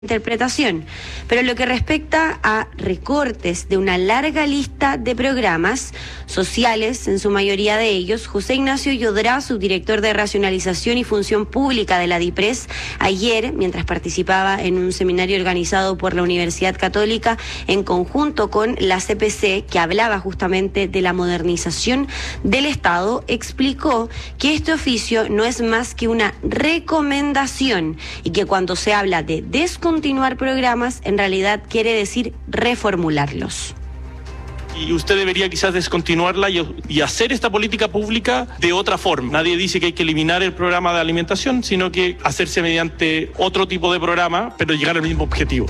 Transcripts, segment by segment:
interpretación. Pero lo que respecta a recortes de una larga lista de programas sociales, en su mayoría de ellos, José Ignacio Yodrá, subdirector de Racionalización y Función Pública de la DIPRES, ayer, mientras participaba en un seminario organizado por la Universidad Católica en conjunto con la CPC, que hablaba justamente de la modernización del Estado, explicó que este oficio no es más que una recomendación y que cuando se habla de descontinuar programas, en realidad quiere decir reformularlos. Y usted debería quizás descontinuarla y hacer esta política pública de otra forma. Nadie dice que hay que eliminar el programa de alimentación, sino que hacerse mediante otro tipo de programa, pero llegar al mismo objetivo.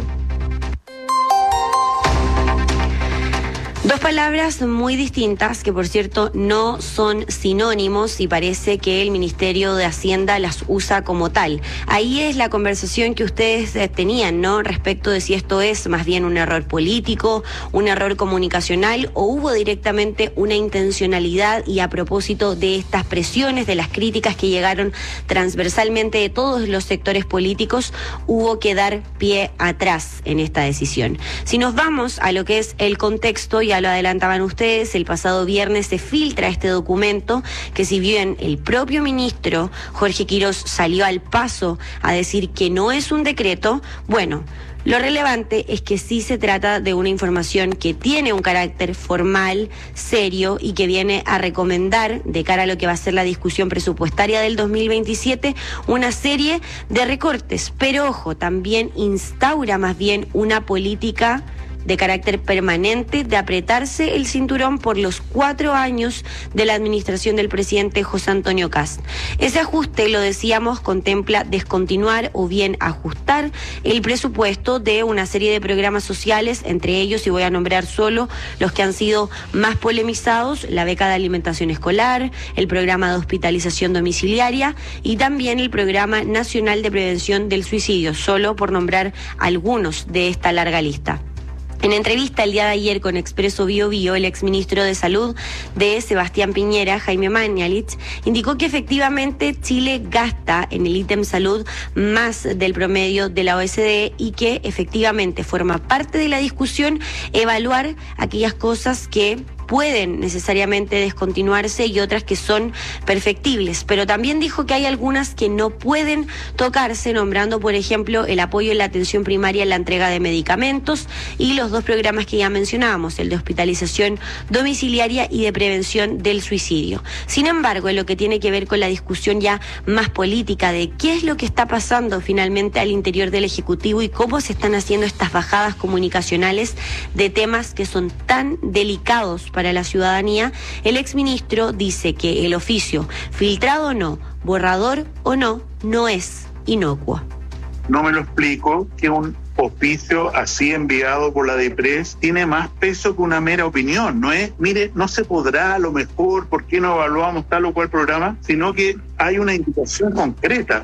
Dos palabras muy distintas que, por cierto, no son sinónimos y parece que el Ministerio de Hacienda las usa como tal. Ahí es la conversación que ustedes tenían, ¿no? Respecto de si esto es más bien un error político, un error comunicacional o hubo directamente una intencionalidad y a propósito de estas presiones, de las críticas que llegaron transversalmente de todos los sectores políticos, hubo que dar pie atrás en esta decisión. Si nos vamos a lo que es el contexto, ya lo adelantaban ustedes, el pasado viernes se filtra este documento que, si bien el propio ministro Jorge Quirós salió al paso a decir que no es un decreto, bueno, lo relevante es que sí se trata de una información que tiene un carácter formal, serio y que viene a recomendar, de cara a lo que va a ser la discusión presupuestaria del 2027, una serie de recortes. Pero ojo, también instaura más bien una política de carácter permanente de apretarse el cinturón por los 4 años de la administración del presidente José Antonio Kast. Ese ajuste, lo decíamos, contempla descontinuar o bien ajustar el presupuesto de una serie de programas sociales, entre ellos, y voy a nombrar solo los que han sido más polemizados: la beca de alimentación escolar, el programa de hospitalización domiciliaria y también el programa nacional de prevención del suicidio, solo por nombrar algunos de esta larga lista. En entrevista el día de ayer con Expreso Bio Bio, el exministro de Salud de Sebastián Piñera, Jaime Mañalich, indicó que efectivamente Chile gasta en el ítem salud más del promedio de la OECD y que efectivamente forma parte de la discusión evaluar aquellas cosas que pueden necesariamente descontinuarse y otras que son perfectibles, pero también dijo que hay algunas que no pueden tocarse, nombrando por ejemplo el apoyo en la atención primaria en la entrega de medicamentos y los 2 programas que ya mencionábamos, el de hospitalización domiciliaria y de prevención del suicidio. Sin embargo, en lo que tiene que ver con la discusión ya más política de qué es lo que está pasando finalmente al interior del Ejecutivo y cómo se están haciendo estas bajadas comunicacionales de temas que son tan delicados para la ciudadanía, el exministro dice que el oficio, filtrado o no, borrador o no, no es inocuo. No me lo explico que un oficio así enviado por la DIPRES tiene más peso que una mera opinión. No es, mire, no se podrá, a lo mejor, ¿por qué no evaluamos tal o cual programa? Sino que hay una indicación concreta.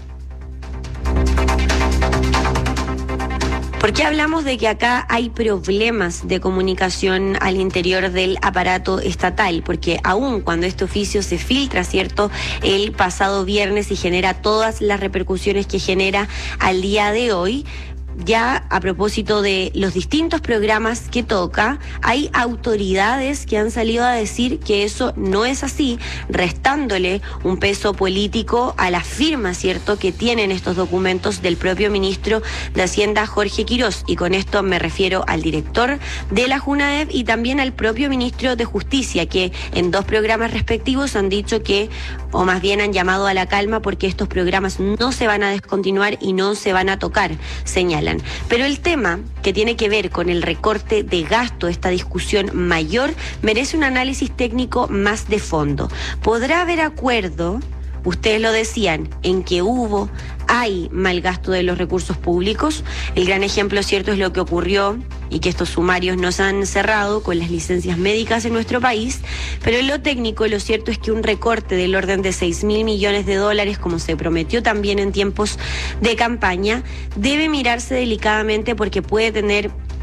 ¿Por qué hablamos de que acá hay problemas de comunicación al interior del aparato estatal? Porque aún cuando este oficio se filtra, ¿cierto?, el pasado viernes y genera todas las repercusiones que genera al día de hoy, ya a propósito de los distintos programas que toca, hay autoridades que han salido a decir que eso no es así, restándole un peso político a la firma, ¿cierto?, que tienen estos documentos del propio ministro de Hacienda, Jorge Quirós, y con esto me refiero al director de la JUNAEV y también al propio ministro de Justicia, que en 2 programas respectivos han dicho que, o más bien han llamado a la calma porque estos programas no se van a descontinuar y no se van a tocar, señala. Pero el tema que tiene que ver con el recorte de gasto, esta discusión mayor, merece un análisis técnico más de fondo. ¿Podrá haber acuerdo? Ustedes lo decían, en que hay mal gasto de los recursos públicos. El gran ejemplo, cierto, es lo que ocurrió y que estos sumarios nos han cerrado con las licencias médicas en nuestro país, pero en lo técnico lo cierto es que un recorte del orden de 6.000 millones de dólares, como se prometió también en tiempos de campaña, debe mirarse delicadamente porque puede tener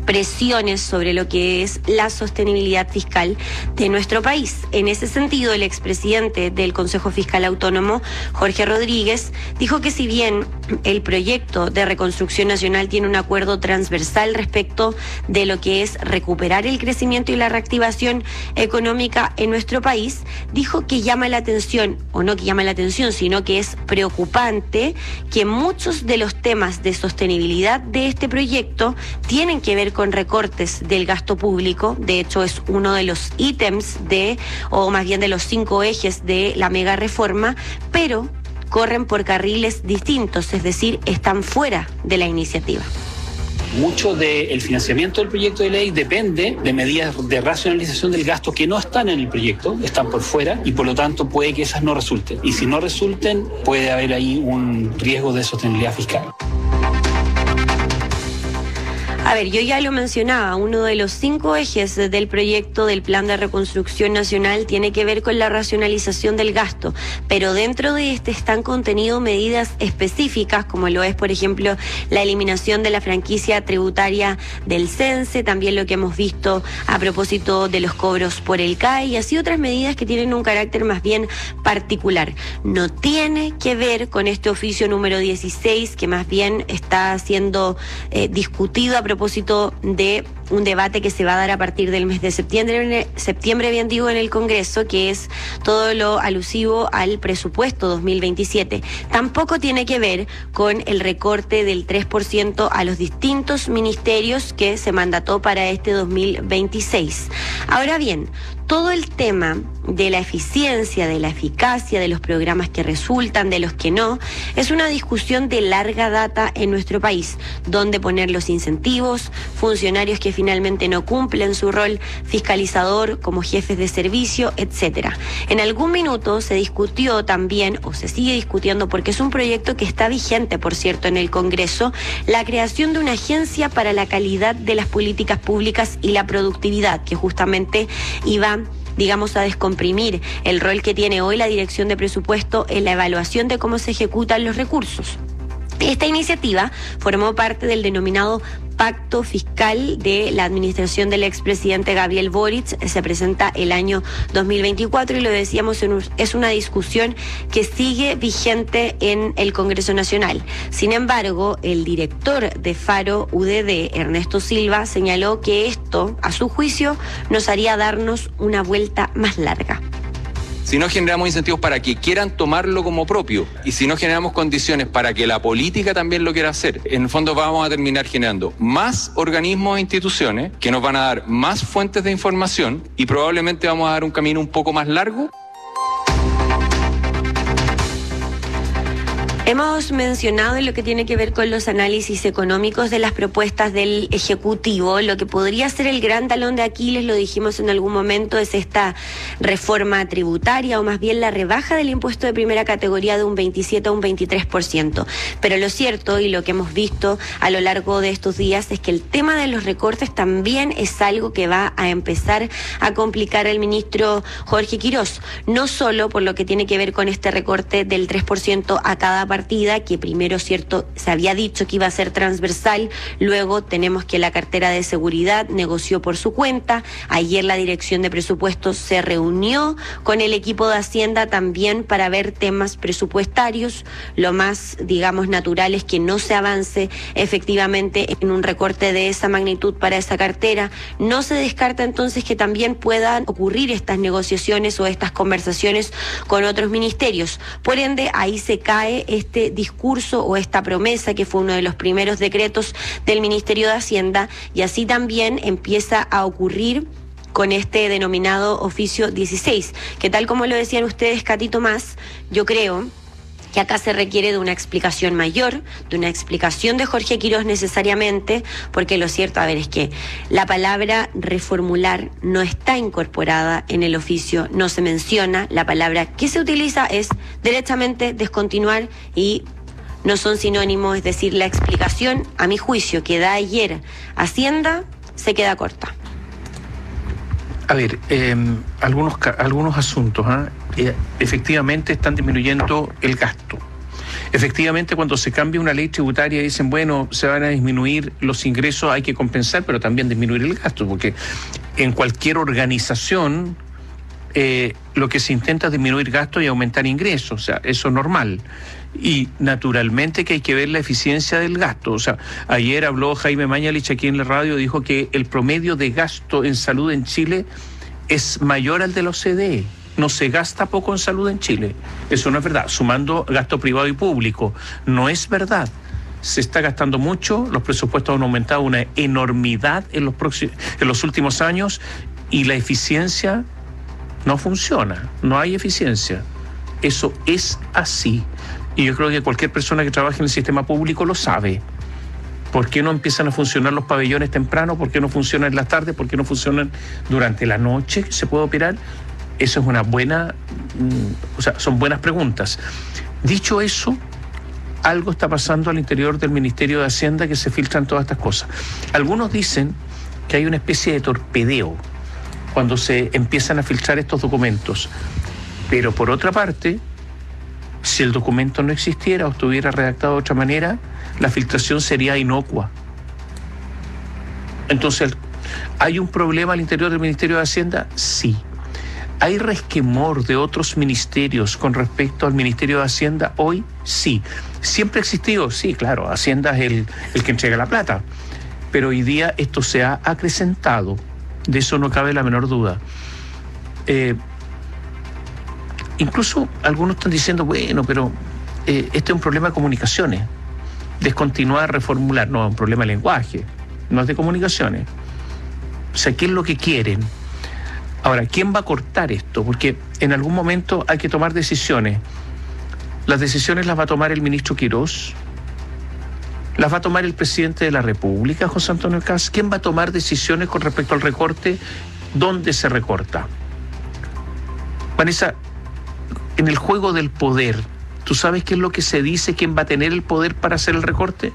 presiones sobre lo que es la sostenibilidad fiscal de nuestro país. En ese sentido, el expresidente del Consejo Fiscal Autónomo, Jorge Rodríguez, dijo que si bien el proyecto de reconstrucción nacional tiene un acuerdo transversal respecto de lo que es recuperar el crecimiento y la reactivación económica en nuestro país, dijo que llama la atención, o no que llama la atención, sino que es preocupante que muchos de los temas de sostenibilidad de este proyecto tienen que ver con recortes del gasto público. De hecho, es uno de los ítems o más bien de los 5 ejes de la mega reforma, pero corren por carriles distintos, es decir, están fuera de la iniciativa. Mucho del financiamiento del proyecto de ley depende de medidas de racionalización del gasto que no están en el proyecto, están por fuera, y por lo tanto puede que esas no resulten. Y si no resulten, puede haber ahí un riesgo de sostenibilidad fiscal. A ver, yo ya lo mencionaba, uno de los 5 ejes del proyecto del Plan de Reconstrucción Nacional tiene que ver con la racionalización del gasto, pero dentro de este están contenidas medidas específicas, como lo es, por ejemplo, la eliminación de la franquicia tributaria del CENSE, también lo que hemos visto a propósito de los cobros por el CAE, y así otras medidas que tienen un carácter más bien particular. No tiene que ver con este oficio número 16, que más bien está siendo discutido a propósito de un debate que se va a dar a partir del mes de septiembre, bien digo, en el Congreso, que es todo lo alusivo al presupuesto 2027. Tampoco tiene que ver con el recorte del 3% a los distintos ministerios que se mandató para este 2026. Ahora bien, todo el tema de la eficiencia, de la eficacia, de los programas que resultan, de los que no, es una discusión de larga data en nuestro país, donde poner los incentivos, funcionarios que finalmente no cumplen su rol fiscalizador como jefes de servicio, etcétera. En algún minuto se discutió también, o se sigue discutiendo, porque es un proyecto que está vigente, por cierto, en el Congreso, la creación de una agencia para la calidad de las políticas públicas y la productividad, que justamente iba, digamos, a descomprimir el rol que tiene hoy la Dirección de Presupuesto en la evaluación de cómo se ejecutan los recursos. Esta iniciativa formó parte del denominado Pacto Fiscal de la administración del expresidente Gabriel Boric. Se presenta el año 2024 y lo decíamos, es una discusión que sigue vigente en el Congreso Nacional. Sin embargo, el director de Faro UDD, Ernesto Silva, señaló que esto, a su juicio, nos haría darnos una vuelta más larga. Si no generamos incentivos para que quieran tomarlo como propio y si no generamos condiciones para que la política también lo quiera hacer, en el fondo vamos a terminar generando más organismos e instituciones que nos van a dar más fuentes de información y probablemente vamos a dar un camino un poco más largo. Hemos mencionado en lo que tiene que ver con los análisis económicos de las propuestas del Ejecutivo. Lo que podría ser el gran talón de Aquiles, lo dijimos en algún momento, es esta reforma tributaria, o más bien la rebaja del impuesto de primera categoría de un 27 a un 23%. Pero lo cierto, y lo que hemos visto a lo largo de estos días, es que el tema de los recortes también es algo que va a empezar a complicar al ministro Jorge Quirós. No solo por lo que tiene que ver con este recorte del 3% a cada partida, que primero, cierto, se había dicho que iba a ser transversal, luego tenemos que la cartera de seguridad negoció por su cuenta. Ayer la Dirección de Presupuestos se reunió con el equipo de Hacienda también para ver temas presupuestarios. Lo más, digamos, natural es que no se avance efectivamente en un recorte de esa magnitud para esa cartera. No se descarta entonces que también puedan ocurrir estas negociaciones o estas conversaciones con otros ministerios. Por ende, ahí se cae este discurso o esta promesa que fue uno de los primeros decretos del Ministerio de Hacienda, y así también empieza a ocurrir con este denominado oficio 16, que tal como lo decían ustedes, Katy, Tomás, yo creo que acá se requiere de una explicación mayor, de una explicación de Jorge Quirós necesariamente, porque lo cierto, a ver, es que la palabra reformular no está incorporada en el oficio, no se menciona, la palabra que se utiliza es derechamente descontinuar y no son sinónimos, es decir, la explicación, a mi juicio, que da ayer Hacienda, se queda corta. A ver, algunos asuntos, efectivamente están disminuyendo el gasto. Efectivamente, cuando se cambia una ley tributaria dicen, bueno, se van a disminuir los ingresos, hay que compensar, pero también disminuir el gasto, porque en cualquier organización lo que se intenta es disminuir gastos y aumentar ingresos, o sea, eso es normal. Y naturalmente que hay que ver la eficiencia del gasto. O sea, ayer habló Jaime Mañalich aquí en la radio, dijo que el promedio de gasto en salud en Chile es mayor al de la OCDE. No se gasta poco en salud en Chile. Eso no es verdad. Sumando gasto privado y público, no es verdad. Se está gastando mucho, los presupuestos han aumentado una enormidad en los últimos años y la eficiencia no funciona, no hay eficiencia. Eso es así. Y yo creo que cualquier persona que trabaje en el sistema público lo sabe. ¿Por qué no empiezan a funcionar los pabellones temprano? ¿Por qué no funcionan en las tardes? ¿Por qué no funcionan durante la noche que se puede operar? Eso es una buena, son buenas preguntas. Dicho eso, algo está pasando al interior del Ministerio de Hacienda que se filtran todas estas cosas. Algunos dicen que hay una especie de torpedeo cuando se empiezan a filtrar estos documentos. Pero por otra parte, si el documento no existiera o estuviera redactado de otra manera, la filtración sería inocua. Entonces, ¿hay un problema al interior del Ministerio de Hacienda? Sí. ¿Hay resquemor de otros ministerios con respecto al Ministerio de Hacienda hoy? Sí. ¿Siempre ha existido? Sí, claro, Hacienda es el que entrega la plata. Pero hoy día esto se ha acrecentado. De eso no cabe la menor duda. Incluso algunos están diciendo, bueno, pero este es un problema de comunicaciones. Descontinuar, reformular. No, es un problema de lenguaje. No es de comunicaciones. O sea, ¿qué es lo que quieren? Ahora, ¿quién va a cortar esto? Porque en algún momento hay que tomar decisiones. Las decisiones las va a tomar el ministro Quirós, las va a tomar el presidente de la República, José Antonio Kast. ¿Quién va a tomar decisiones con respecto al recorte? ¿Dónde se recorta? Vanessa, en el juego del poder, ¿tú sabes qué es lo que se dice? ¿Quién va a tener el poder para hacer el recorte?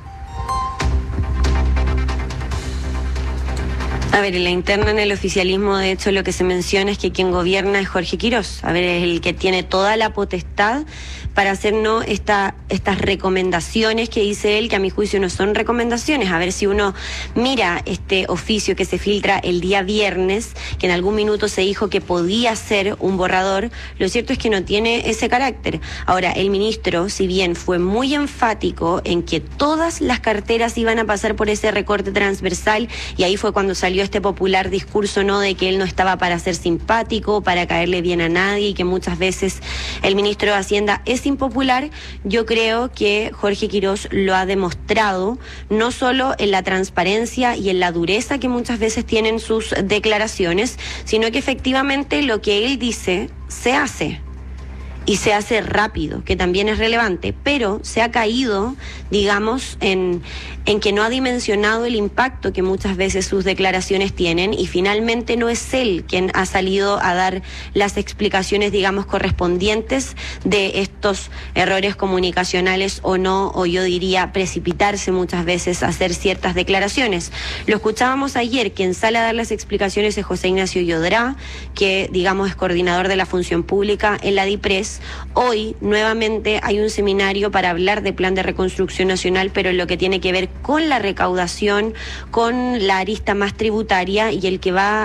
A ver, en la interna, en el oficialismo, de hecho, lo que se menciona es que quien gobierna es Jorge Quirós. A ver, es el que tiene toda la potestad para hacernos estas recomendaciones que dice él, que a mi juicio no son recomendaciones. A ver, si uno mira este oficio que se filtra el día viernes, que en algún minuto se dijo que podía ser un borrador, lo cierto es que no tiene ese carácter. Ahora, el ministro, si bien fue muy enfático en que todas las carteras iban a pasar por ese recorte transversal, y ahí fue cuando salió este popular discurso, ¿no?, de que él no estaba para ser simpático, para caerle bien a nadie, y que muchas veces el ministro de Hacienda es impopular. Yo creo que Jorge Quirós lo ha demostrado, no solo en la transparencia y en la dureza que muchas veces tienen sus declaraciones, sino que efectivamente lo que él dice se hace. Y se hace rápido, que también es relevante, pero se ha caído, digamos, en que no ha dimensionado el impacto que muchas veces sus declaraciones tienen, y finalmente no es él quien ha salido a dar las explicaciones, digamos, correspondientes de estos errores comunicacionales o no, o yo diría precipitarse muchas veces a hacer ciertas declaraciones. Lo escuchábamos ayer, quien sale a dar las explicaciones es José Ignacio Yodrá, que, digamos, es coordinador de la función pública en la DIPRES. Hoy nuevamente hay un seminario para hablar de plan de reconstrucción nacional, pero en lo que tiene que ver con la recaudación, con la arista más tributaria, y el que va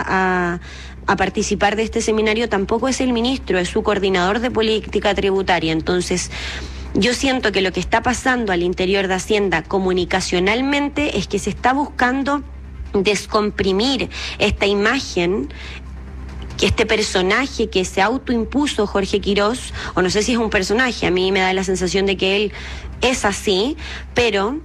a participar de este seminario tampoco es el ministro, es su coordinador de política tributaria. Entonces, yo siento que lo que está pasando al interior de Hacienda comunicacionalmente es que se está buscando descomprimir esta imagen, que este personaje que se autoimpuso Jorge Quirós, o no sé si es un personaje, a mí me da la sensación de que él es así, pero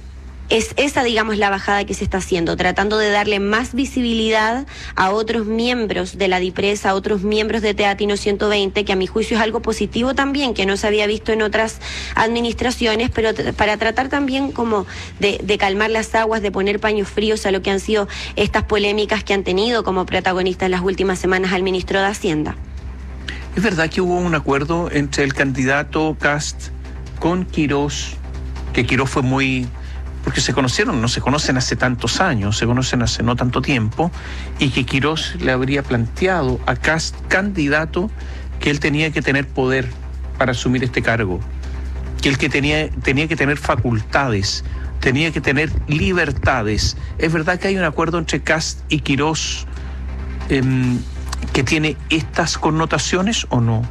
es esa, digamos, la bajada que se está haciendo, tratando de darle más visibilidad a otros miembros de la DIPRES, a otros miembros de Teatino 120, que a mi juicio es algo positivo también, que no se había visto en otras administraciones, pero para tratar también como de calmar las aguas, de poner paños fríos a lo que han sido estas polémicas que han tenido como protagonistas en las últimas semanas al ministro de Hacienda. ¿Es verdad que hubo un acuerdo entre el candidato Kast con Quirós, que Quirós fue muy... porque se conocieron, no se conocen hace tantos años, se conocen hace no tanto tiempo, y que Quirós le habría planteado a Kast, candidato, que él tenía que tener poder para asumir este cargo? que el que tenía que tener facultades, tenía que tener libertades. ¿Es verdad que hay un acuerdo entre Kast y Quirós que tiene estas connotaciones o no?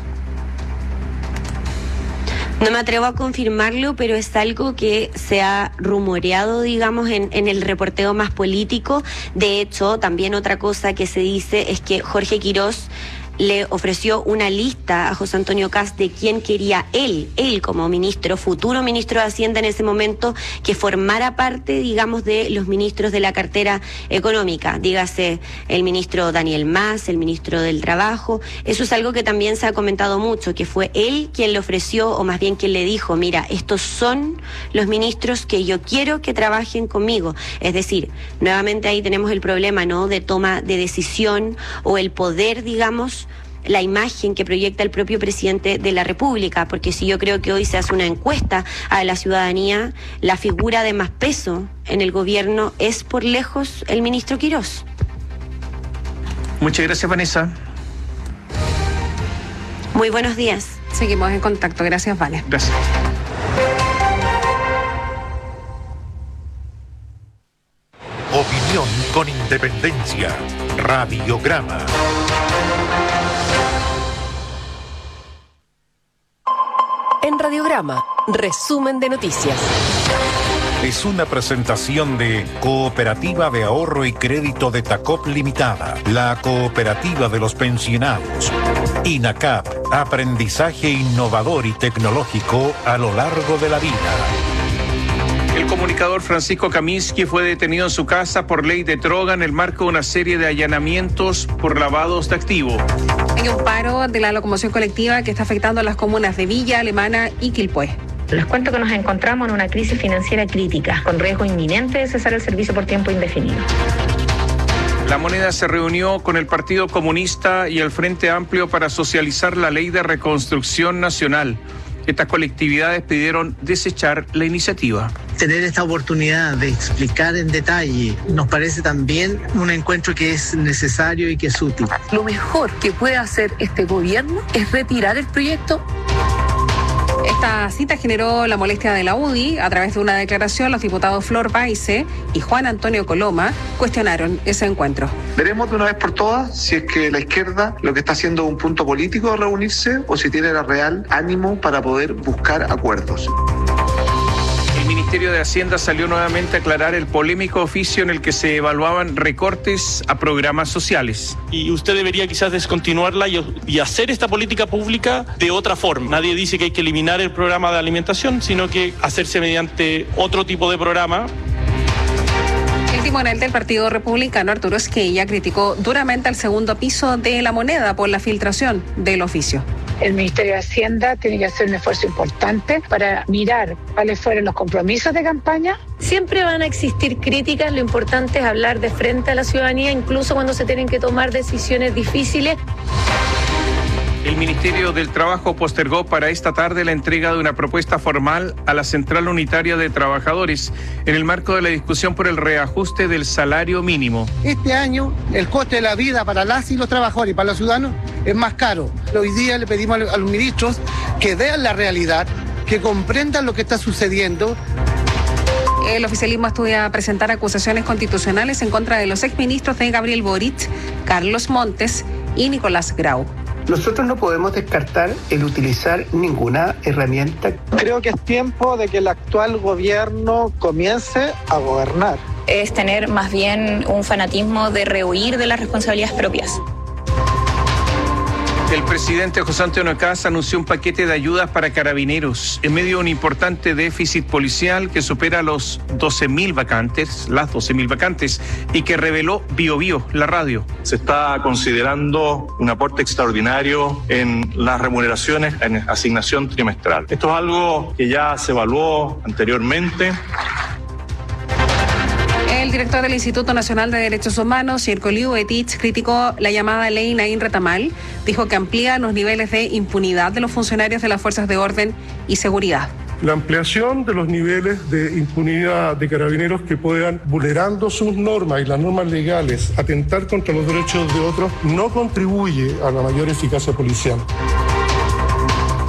No me atrevo a confirmarlo, pero es algo que se ha rumoreado, digamos, en el reporteo más político. De hecho, también otra cosa que se dice es que Jorge Quirós le ofreció una lista a José Antonio Kast de quién quería él como ministro, futuro ministro de Hacienda en ese momento, que formara parte, digamos, de los ministros de la cartera económica, dígase el ministro Daniel Mas, el ministro del Trabajo. Eso es algo que también se ha comentado mucho, que fue él quien le ofreció, o más bien quien le dijo, mira, estos son los ministros que yo quiero que trabajen conmigo. Es decir, nuevamente ahí tenemos el problema, ¿no?, de toma de decisión o el poder, digamos, la imagen que proyecta el propio presidente de la República, porque si yo creo que hoy se hace una encuesta a la ciudadanía, la figura de más peso en el gobierno es por lejos el ministro Quirós. Muchas gracias, Vanessa. Muy buenos días. Seguimos en contacto. Gracias, Vale. Gracias. Opinión con independencia. Radiograma. En Radiograma, resumen de noticias. Es una presentación de Cooperativa de Ahorro y Crédito de Tacop Limitada, la cooperativa de los pensionados. INACAP, aprendizaje innovador y tecnológico a lo largo de la vida. El comunicador Francisco Kaminsky fue detenido en su casa por ley de droga en el marco de una serie de allanamientos por lavados de activos. Hay un paro de la locomoción colectiva que está afectando a las comunas de Villa Alemana y Quilpué. Les cuento que nos encontramos en una crisis financiera crítica, con riesgo inminente de cesar el servicio por tiempo indefinido. La Moneda se reunió con el Partido Comunista y el Frente Amplio para socializar la Ley de Reconstrucción Nacional. Estas colectividades pidieron desechar la iniciativa. Tener esta oportunidad de explicar en detalle nos parece también un encuentro que es necesario y que es útil. Lo mejor que puede hacer este gobierno es retirar el proyecto. Esta cita generó la molestia de la UDI. A través de una declaración, los diputados Flor Paise y Juan Antonio Coloma cuestionaron ese encuentro. Veremos de una vez por todas si es que la izquierda lo que está haciendo es un punto político de reunirse o si tiene el real ánimo para poder buscar acuerdos. El Ministerio de Hacienda salió nuevamente a aclarar el polémico oficio en el que se evaluaban recortes a programas sociales. Y usted debería quizás descontinuarla y hacer esta política pública de otra forma. Nadie dice que hay que eliminar el programa de alimentación, sino que hacerse mediante otro tipo de programa. El timonel del Partido Republicano, Arturo Esquella, criticó duramente al segundo piso de La Moneda por la filtración del oficio. El Ministerio de Hacienda tiene que hacer un esfuerzo importante para mirar cuáles fueron los compromisos de campaña. Siempre van a existir críticas, lo importante es hablar de frente a la ciudadanía, incluso cuando se tienen que tomar decisiones difíciles. El Ministerio del Trabajo postergó para esta tarde la entrega de una propuesta formal a la Central Unitaria de Trabajadores en el marco de la discusión por el reajuste del salario mínimo. Este año el coste de la vida para las y los trabajadores y para los ciudadanos es más caro. Hoy día le pedimos a los ministros que vean la realidad, que comprendan lo que está sucediendo. El oficialismo estudia presentar acusaciones constitucionales en contra de los exministros de Gabriel Boric, Carlos Montes y Nicolás Grau. Nosotros no podemos descartar el utilizar ninguna herramienta. Creo que es tiempo de que el actual gobierno comience a gobernar. Es tener más bien un fanatismo de rehuir de las responsabilidades propias. El presidente José Antonio Kast anunció un paquete de ayudas para carabineros en medio de un importante déficit policial que supera las 12.000 vacantes, y que reveló Biobío, la radio. Se está considerando un aporte extraordinario en las remuneraciones en asignación trimestral. Esto es algo que ya se evaluó anteriormente. El director del Instituto Nacional de Derechos Humanos, Jirko Liuetich, criticó la llamada ley Naín Retamal. Dijo que amplía los niveles de impunidad de los funcionarios de las fuerzas de orden y seguridad. La ampliación de los niveles de impunidad de carabineros que puedan, vulnerando sus normas y las normas legales, atentar contra los derechos de otros, no contribuye a la mayor eficacia policial. El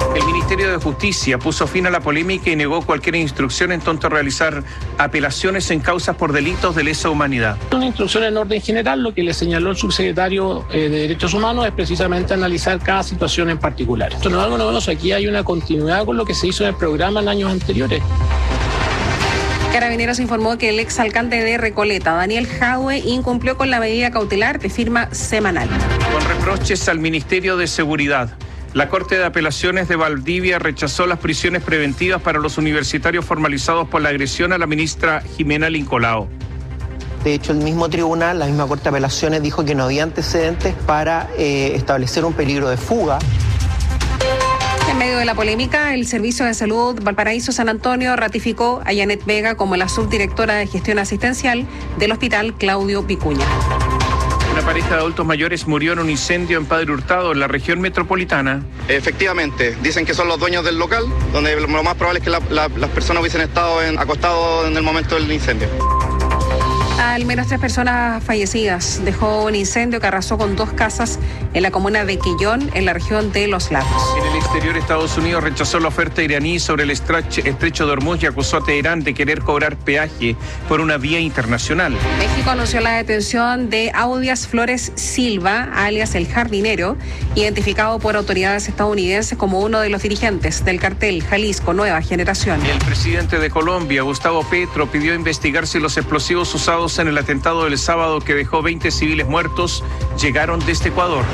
Ministerio de Justicia puso fin a la polémica y negó cualquier instrucción en tanto a realizar apelaciones en causas por delitos de lesa humanidad. Una instrucción en orden general, lo que le señaló el subsecretario de Derechos Humanos es precisamente analizar cada situación en particular. Esto no es algo novedoso, aquí hay una continuidad con lo que se hizo en el programa en años anteriores. Carabineros informó que el exalcalde de Recoleta, Daniel Jadue, incumplió con la medida cautelar de firma semanal. Con reproches al Ministerio de Seguridad, la Corte de Apelaciones de Valdivia rechazó las prisiones preventivas para los universitarios formalizados por la agresión a la ministra Jimena Lincolao. De hecho, el mismo tribunal, la misma Corte de Apelaciones, dijo que no había antecedentes para establecer un peligro de fuga. En medio de la polémica, el Servicio de Salud Valparaíso San Antonio ratificó a Janet Vega como la subdirectora de gestión asistencial del Hospital Claudio Vicuña. Una pareja de adultos mayores murió en un incendio en Padre Hurtado, en la región metropolitana. Efectivamente, dicen que son los dueños del local, donde lo más probable es que las personas hubiesen estado acostados en el momento del incendio. Al menos 3 personas fallecidas dejó un incendio que arrasó con 2 casas en la comuna de Quillón, en la región de Los Lagos. En el exterior, Estados Unidos rechazó la oferta iraní sobre el estrecho de Hormuz y acusó a Teherán de querer cobrar peaje por una vía internacional. México anunció la detención de Audias Flores Silva, alias El Jardinero, identificado por autoridades estadounidenses como uno de los dirigentes del cartel Jalisco Nueva Generación. El presidente de Colombia, Gustavo Petro, pidió investigar si los explosivos usados en el atentado del sábado que dejó 20 civiles muertos llegaron desde Ecuador.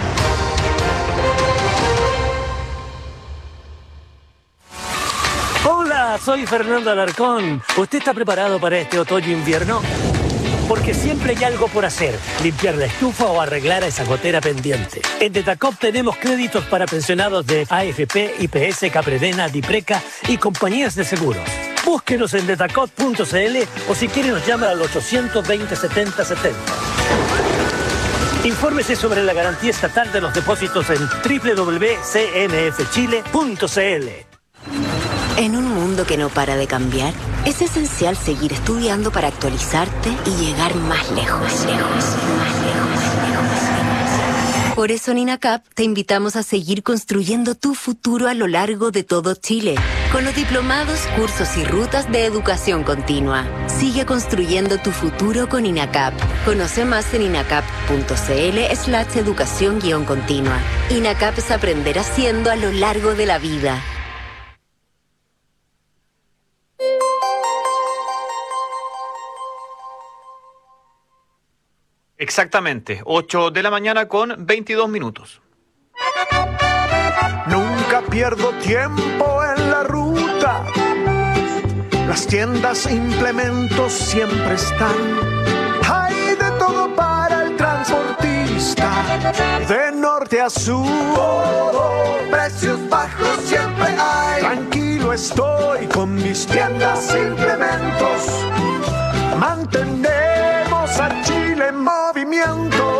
Hola, soy Fernando Alarcón. ¿Usted está preparado para este otoño-invierno? Porque siempre hay algo por hacer, limpiar la estufa o arreglar a esa gotera pendiente. En Detacop tenemos créditos para pensionados de AFP, IPS, Capredena, Dipreca y compañías de seguros. Búsquenos en detacop.cl o si quiere nos llama al 820 70 70. Infórmese sobre la garantía estatal de los depósitos en www.cnfchile.cl. En un mundo que no para de cambiar, es esencial seguir estudiando para actualizarte y llegar más lejos. Por eso en INACAP te invitamos a seguir construyendo tu futuro a lo largo de todo Chile, con los diplomados, cursos y rutas de educación continua. Sigue construyendo tu futuro con INACAP. Conoce más en inacap.cl/educación-continua. INACAP es aprender haciendo a lo largo de la vida. Exactamente, 8 de la mañana con 22 minutos. Nunca pierdo tiempo en la ruta. Las tiendas e implementos siempre están. Hay de todo para el transportista. De norte a sur, precios bajos siempre hay. Tranquilo estoy con mis tiendas e implementos. Mantenemos a Chile en movimiento.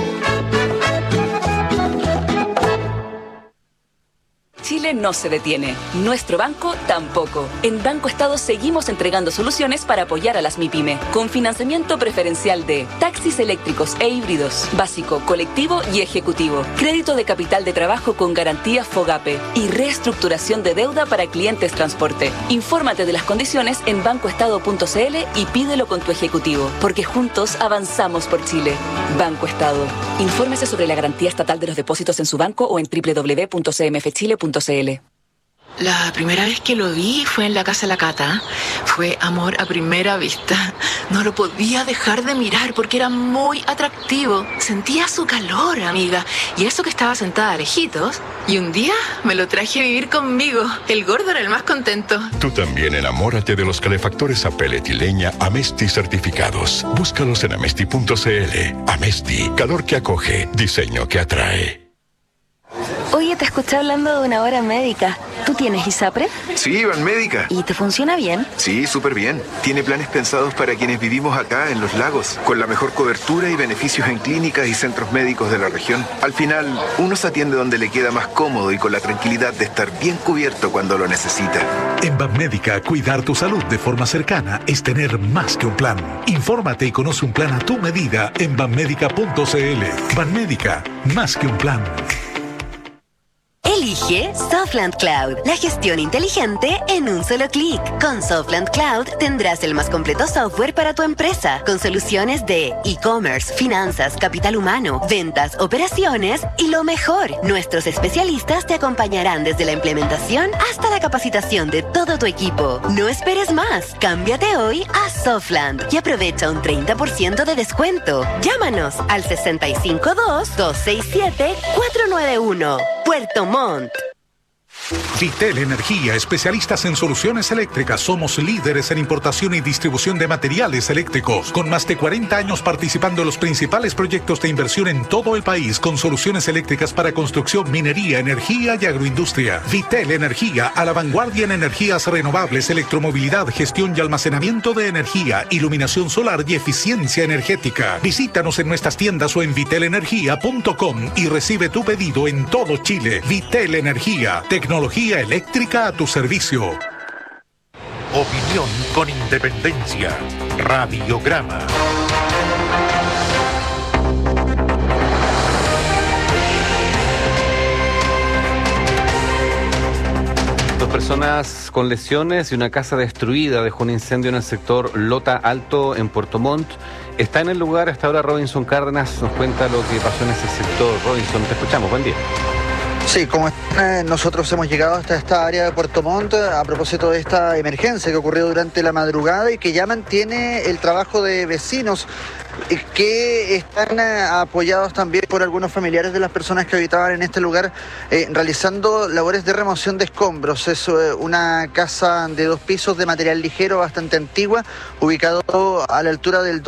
Chile no se detiene. Nuestro banco tampoco. En Banco Estado seguimos entregando soluciones para apoyar a las MIPYME, con financiamiento preferencial de taxis eléctricos e híbridos, básico, colectivo y ejecutivo, crédito de capital de trabajo con garantía FOGAPE y reestructuración de deuda para clientes transporte. Infórmate de las condiciones en bancoestado.cl y pídelo con tu ejecutivo, porque juntos avanzamos por Chile. Banco Estado. Infórmese sobre la garantía estatal de los depósitos en su banco o en www.cmfchile.cl. La primera vez que lo vi fue en la casa de la Cata. Fue amor a primera vista. No lo podía dejar de mirar porque era muy atractivo. Sentía su calor, amiga. Y eso que estaba sentada a lejitos. Y un día me lo traje a vivir conmigo. El gordo era el más contento. Tú también enamórate de los calefactores a pellet y leña Amesti certificados. Búscalos en amesti.cl. Amesti, calor que acoge, diseño que atrae. Oye, te escuché hablando de una hora médica. ¿Tú tienes ISAPRE? Sí, Banmédica. ¿Y te funciona bien? Sí, súper bien. Tiene planes pensados para quienes vivimos acá en Los Lagos, con la mejor cobertura y beneficios en clínicas y centros médicos de la región. Al final, uno se atiende donde le queda más cómodo y con la tranquilidad de estar bien cubierto cuando lo necesita. En Banmédica, cuidar tu salud de forma cercana es tener más que un plan. Infórmate y conoce un plan a tu medida en banmédica.cl. Banmédica, más que un plan. Elige Elige Softland Cloud, la gestión inteligente en un solo clic. Con Softland Cloud tendrás el más completo software para tu empresa, con soluciones de e-commerce, finanzas, capital humano, ventas, operaciones y lo mejor, nuestros especialistas te acompañarán desde la implementación hasta la capacitación de todo tu equipo. No esperes más, cámbiate hoy a Softland y aprovecha un 30% de descuento. Llámanos al 652-267-491. Puerto Montt. Vitel Energía, especialistas en soluciones eléctricas. Somos líderes en importación y distribución de materiales eléctricos, con más de 40 años participando en los principales proyectos de inversión en todo el país, con soluciones eléctricas para construcción, minería, energía y agroindustria. Vitel Energía, a la vanguardia en energías renovables, electromovilidad, gestión y almacenamiento de energía, iluminación solar y eficiencia energética. Visítanos en nuestras tiendas o en vitelenergia.com y recibe tu pedido en todo Chile. Vitel Energía, tecnología eléctrica a tu servicio. Opinión con independencia. Radiograma. Dos personas con lesiones y una casa destruida dejó un incendio en el sector Lota Alto en Puerto Montt. Está en el lugar hasta ahora Robinson Cárdenas, nos cuenta lo que pasó en ese sector. Robinson, te escuchamos, buen día. Sí, como nosotros hemos llegado hasta esta área de Puerto Montt a propósito de esta emergencia que ocurrió durante la madrugada y que ya mantiene el trabajo de vecinos que están apoyados también por algunos familiares de las personas que habitaban en este lugar realizando labores de remoción de escombros. Es una casa de 2 pisos de material ligero bastante antigua, ubicado a la altura del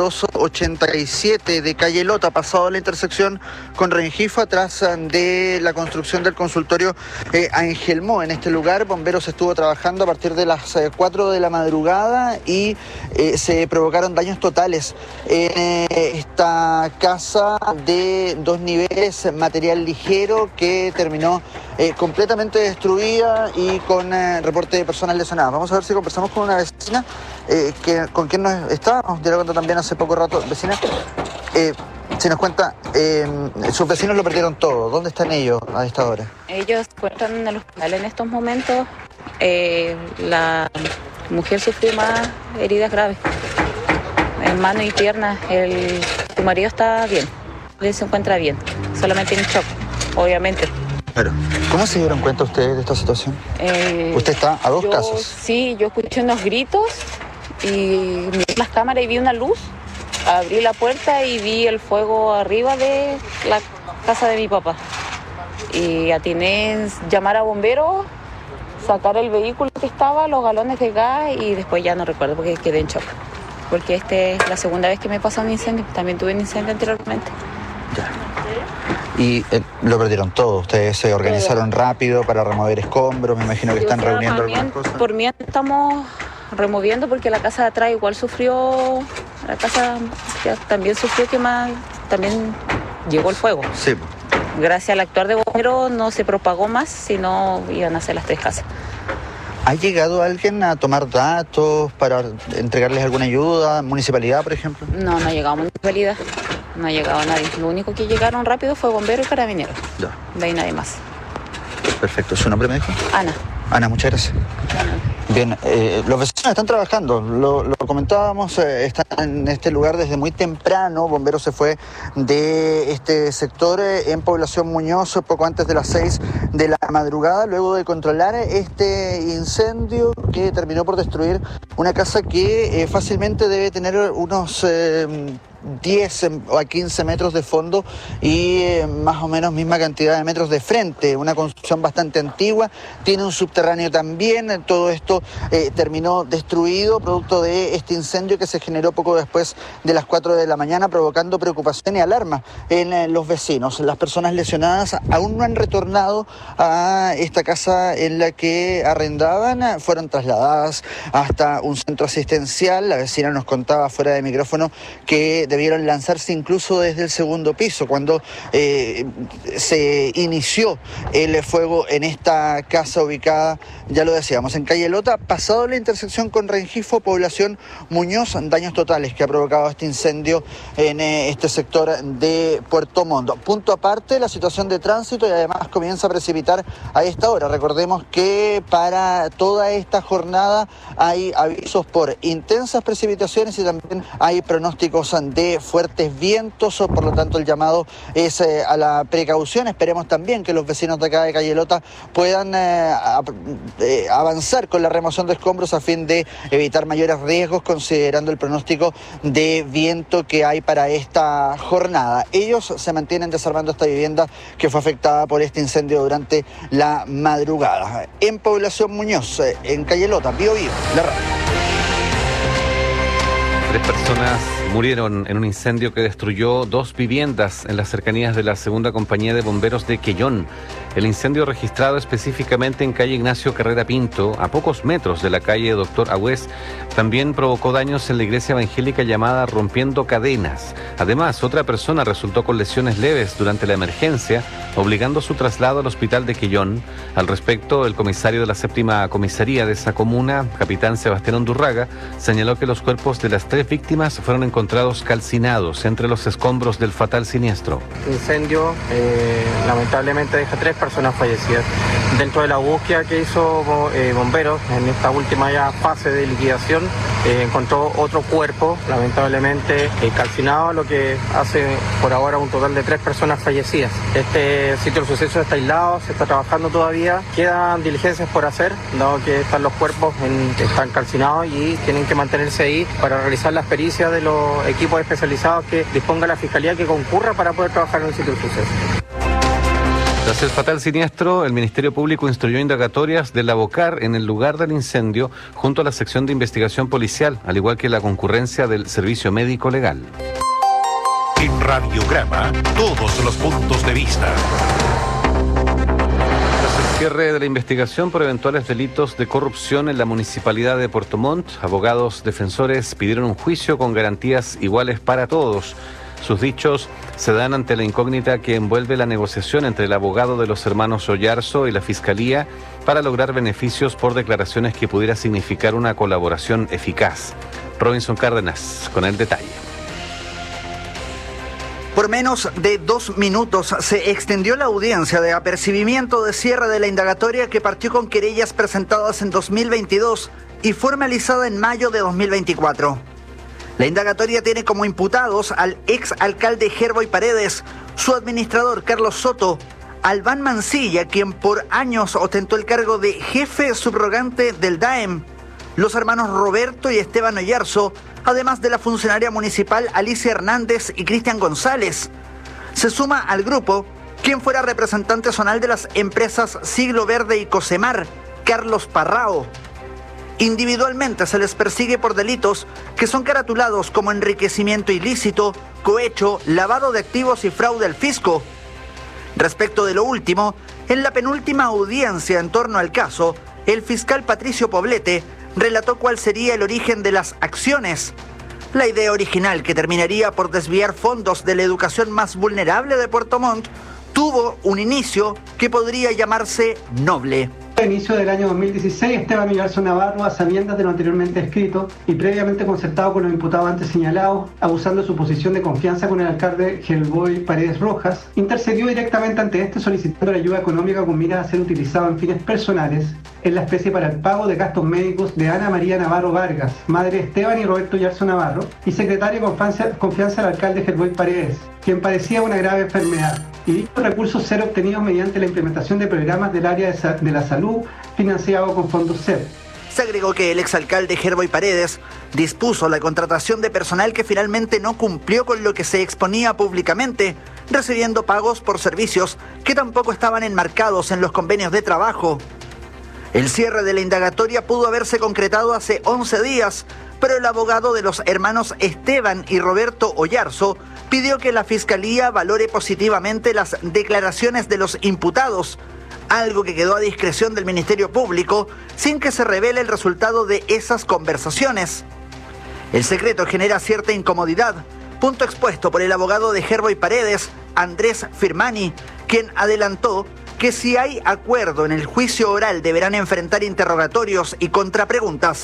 287 de calle Lota, pasado la intersección con Rengifo, atrás de la construcción del consultorio Angelmó. En este lugar, bomberos estuvo trabajando a partir de las 4 de la madrugada y se provocaron daños totales en esta casa de 2 niveles, material ligero, que terminó completamente destruida y con reporte de personas lesionadas. Vamos a ver si conversamos con una vecina con quien nos estábamos dialogando también hace poco rato. Vecina, si nos cuenta, sus vecinos lo perdieron todo. ¿Dónde están ellos a esta hora? Ellos se encuentran en el hospital en estos momentos. La mujer sufrió más heridas graves en mano y piernas. Tu marido está bien, él se encuentra bien, solamente en shock, obviamente. Pero, ¿cómo se dieron cuenta ustedes de esta situación? Usted está a 2 casas. Sí, yo escuché unos gritos y miré las cámaras y vi una luz. Abrí la puerta y vi el fuego arriba de la casa de mi papá. Y atiné llamar a bomberos, sacar el vehículo que estaba, los galones de gas, y después ya no recuerdo porque quedé en shock. Porque esta es la segunda vez que me pasa un incendio. También tuve un incendio anteriormente. Ya. Y lo perdieron todo. Ustedes se organizaron rápido para remover escombros. Me imagino que están reuniendo algunas cosas. Por mí estamos removiendo porque la casa de atrás igual sufrió. La casa también sufrió quemar. También llegó el fuego. Sí. Gracias al actuar de bomberos no se propagó más, sino iban a ser las 3 casas. ¿Ha llegado alguien a tomar datos para entregarles alguna ayuda? ¿Municipalidad, por ejemplo? No ha llegado municipalidad. No ha llegado nadie. Lo único que llegaron rápido fue bomberos y carabineros. Ya. De ahí nadie más. Perfecto. ¿Su nombre me dijo? Ana. Ana, muchas gracias. Bien, los vecinos están trabajando, lo comentábamos, están en este lugar desde muy temprano. Bomberos se fue de este sector en Población Muñoz poco antes de las 6 de la madrugada, luego de controlar este incendio que terminó por destruir una casa que fácilmente debe tener unos 10 a 15 metros de fondo y más o menos misma cantidad de metros de frente. Una construcción bastante antigua, tiene un subterráneo también. Todo esto terminó destruido producto de este incendio que se generó poco después de las 4 de la mañana, provocando preocupación y alarma en los vecinos. Las personas lesionadas aún no han retornado a esta casa en la que arrendaban, fueron trasladadas hasta un centro asistencial. La vecina nos contaba fuera de micrófono que debieron lanzarse incluso desde el segundo piso cuando se inició el fuego en esta casa ubicada, ya lo decíamos, en calle Lota, pasado la intersección con Rengifo, Población Muñoz, daños totales que ha provocado este incendio en este sector de Puerto Montt. Punto aparte, la situación de tránsito y además comienza a precipitar a esta hora. Recordemos que para toda esta jornada hay avisos por intensas precipitaciones y también hay pronósticos de fuertes vientos, por lo tanto el llamado es a la precaución. Esperemos también que los vecinos de acá de Calle Lota puedan avanzar con la remoción de escombros a fin de evitar mayores riesgos considerando el pronóstico de viento que hay para esta jornada. Ellos se mantienen desarmando esta vivienda que fue afectada por este incendio durante la madrugada. En Población Muñoz, en Calle Lota, Bío Bío, la radio. 3 personas murieron en un incendio que destruyó 2 viviendas en las cercanías de la segunda compañía de bomberos de Quellón. El incendio registrado específicamente en calle Ignacio Carrera Pinto, a pocos metros de la calle Doctor Agüez, también provocó daños en la iglesia evangélica llamada Rompiendo Cadenas. Además, otra persona resultó con lesiones leves durante la emergencia, obligando su traslado al hospital de Quellón. Al respecto, el comisario de la 7ª comisaría de esa comuna, capitán Sebastián Undurraga, señaló que los cuerpos de las 3 víctimas fueron encontrados calcinados entre los escombros del fatal siniestro. El incendio lamentablemente deja 3 personas fallecidas. Dentro de la búsqueda que hizo bomberos en esta última ya fase de liquidación, encontró otro cuerpo lamentablemente calcinado, lo que hace por ahora un total de 3 personas fallecidas. Este sitio del suceso está aislado, se está trabajando todavía, quedan diligencias por hacer, dado que están los cuerpos están calcinados y tienen que mantenerse ahí para realizar las pericias de los equipos especializados que disponga la Fiscalía que concurra para poder trabajar en el sitio del suceso. Tras el fatal siniestro, el Ministerio Público instruyó indagatorias del Abocar en el lugar del incendio junto a la sección de investigación policial, al igual que la concurrencia del Servicio Médico Legal. En Radiograma, todos los puntos de vista. Tras el cierre de la investigación por eventuales delitos de corrupción en la Municipalidad de Puerto Montt, abogados defensores pidieron un juicio con garantías iguales para todos. Sus dichos se dan ante la incógnita que envuelve la negociación entre el abogado de los hermanos Oyarzo y la Fiscalía para lograr beneficios por declaraciones que pudiera significar una colaboración eficaz. Robinson Cárdenas, con el detalle. Por menos de 2 minutos se extendió la audiencia de apercibimiento de cierre de la indagatoria que partió con querellas presentadas en 2022 y formalizada en mayo de 2024. La indagatoria tiene como imputados al ex alcalde Gerboy Paredes, su administrador Carlos Soto, Albán Mancilla, quien por años ostentó el cargo de jefe subrogante del DAEM, los hermanos Roberto y Esteban Oyarzo, además de la funcionaria municipal Alicia Hernández y Cristian González. Se suma al grupo quien fuera representante zonal de las empresas Siglo Verde y Cosemar, Carlos Parrao. Individualmente se les persigue por delitos que son caratulados como enriquecimiento ilícito, cohecho, lavado de activos y fraude al fisco. Respecto de lo último, en la penúltima audiencia en torno al caso, el fiscal Patricio Poblete relató cuál sería el origen de las acciones. La idea original, que terminaría por desviar fondos de la educación más vulnerable de Puerto Montt, tuvo un inicio que podría llamarse noble. A inicio del año 2016, Esteban Oyarzo Navarro, a sabiendas de lo anteriormente escrito y previamente concertado con los imputados antes señalados, abusando de su posición de confianza con el alcalde Gerboy Paredes Rojas, intercedió directamente ante este solicitando la ayuda económica con miras a ser utilizado en fines personales en la especie para el pago de gastos médicos de Ana María Navarro Vargas, madre de Esteban y Roberto Oyarzo Navarro, y secretario de confianza del alcalde Gerboy Paredes, quien padecía una grave enfermedad. Y dichos recursos ser obtenidos mediante la implementación de programas del área de la salud financiados con fondos SED. Se agregó que el exalcalde Gerboy Paredes dispuso la contratación de personal que finalmente no cumplió con lo que se exponía públicamente, recibiendo pagos por servicios que tampoco estaban enmarcados en los convenios de trabajo. El cierre de la indagatoria pudo haberse concretado hace 11 días, pero el abogado de los hermanos Esteban y Roberto Oyarzo pidió que la Fiscalía valore positivamente las declaraciones de los imputados, algo que quedó a discreción del Ministerio Público sin que se revele el resultado de esas conversaciones. El secreto genera cierta incomodidad, punto expuesto por el abogado de Gerboy Paredes, Andrés Firmani, quien adelantó que si hay acuerdo en el juicio oral deberán enfrentar interrogatorios y contrapreguntas.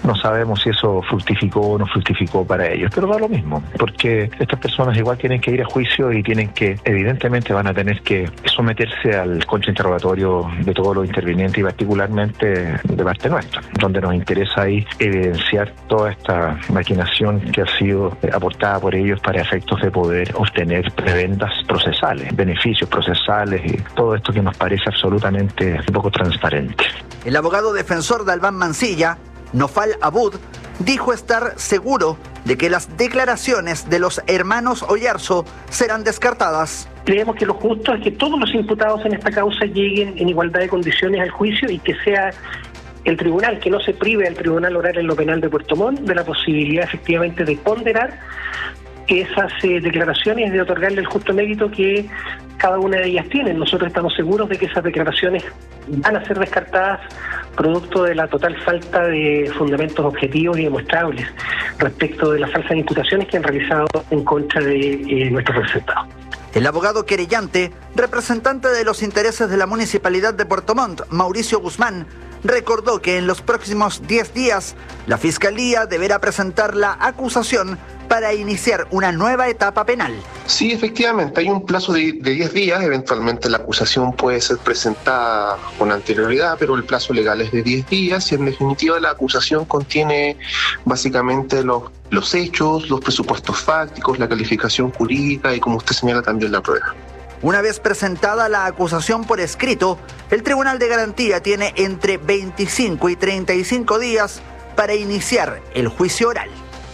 No sabemos si eso fructificó o no fructificó para ellos, pero da lo mismo, porque estas personas igual tienen que ir a juicio y tienen que, evidentemente van a tener que someterse al contrainterrogatorio de todos los intervinientes y particularmente de parte nuestra, donde nos interesa ahí evidenciar toda esta maquinación que ha sido aportada por ellos para efectos de poder obtener prebendas procesales, beneficios procesales y todo esto que nos parece absolutamente poco transparente. El abogado defensor de Albán Mansilla, Nofal Abud, dijo estar seguro de que las declaraciones de los hermanos Oyarzo serán descartadas. Creemos que lo justo es que todos los imputados en esta causa lleguen en igualdad de condiciones al juicio y que sea el tribunal, que no se prive al Tribunal Oral en lo Penal de Puerto Montt de la posibilidad efectivamente de ponderar esas declaraciones y de otorgarle el justo mérito que cada una de ellas tiene. Nosotros estamos seguros de que esas declaraciones van a ser descartadas producto de la total falta de fundamentos objetivos y demostrables respecto de las falsas imputaciones que han realizado en contra de nuestros representados. El abogado querellante, representante de los intereses de la Municipalidad de Puerto Montt, Mauricio Guzmán, recordó que en los próximos 10 días la Fiscalía deberá presentar la acusación para iniciar una nueva etapa penal. Sí, efectivamente, hay un plazo de 10 días, eventualmente la acusación puede ser presentada con anterioridad, pero el plazo legal es de 10 días y en definitiva la acusación contiene básicamente los hechos, los presupuestos fácticos, la calificación jurídica y, como usted señala, también la prueba. Una vez presentada la acusación por escrito, el Tribunal de Garantía tiene entre 25 y 35 días para iniciar el juicio oral.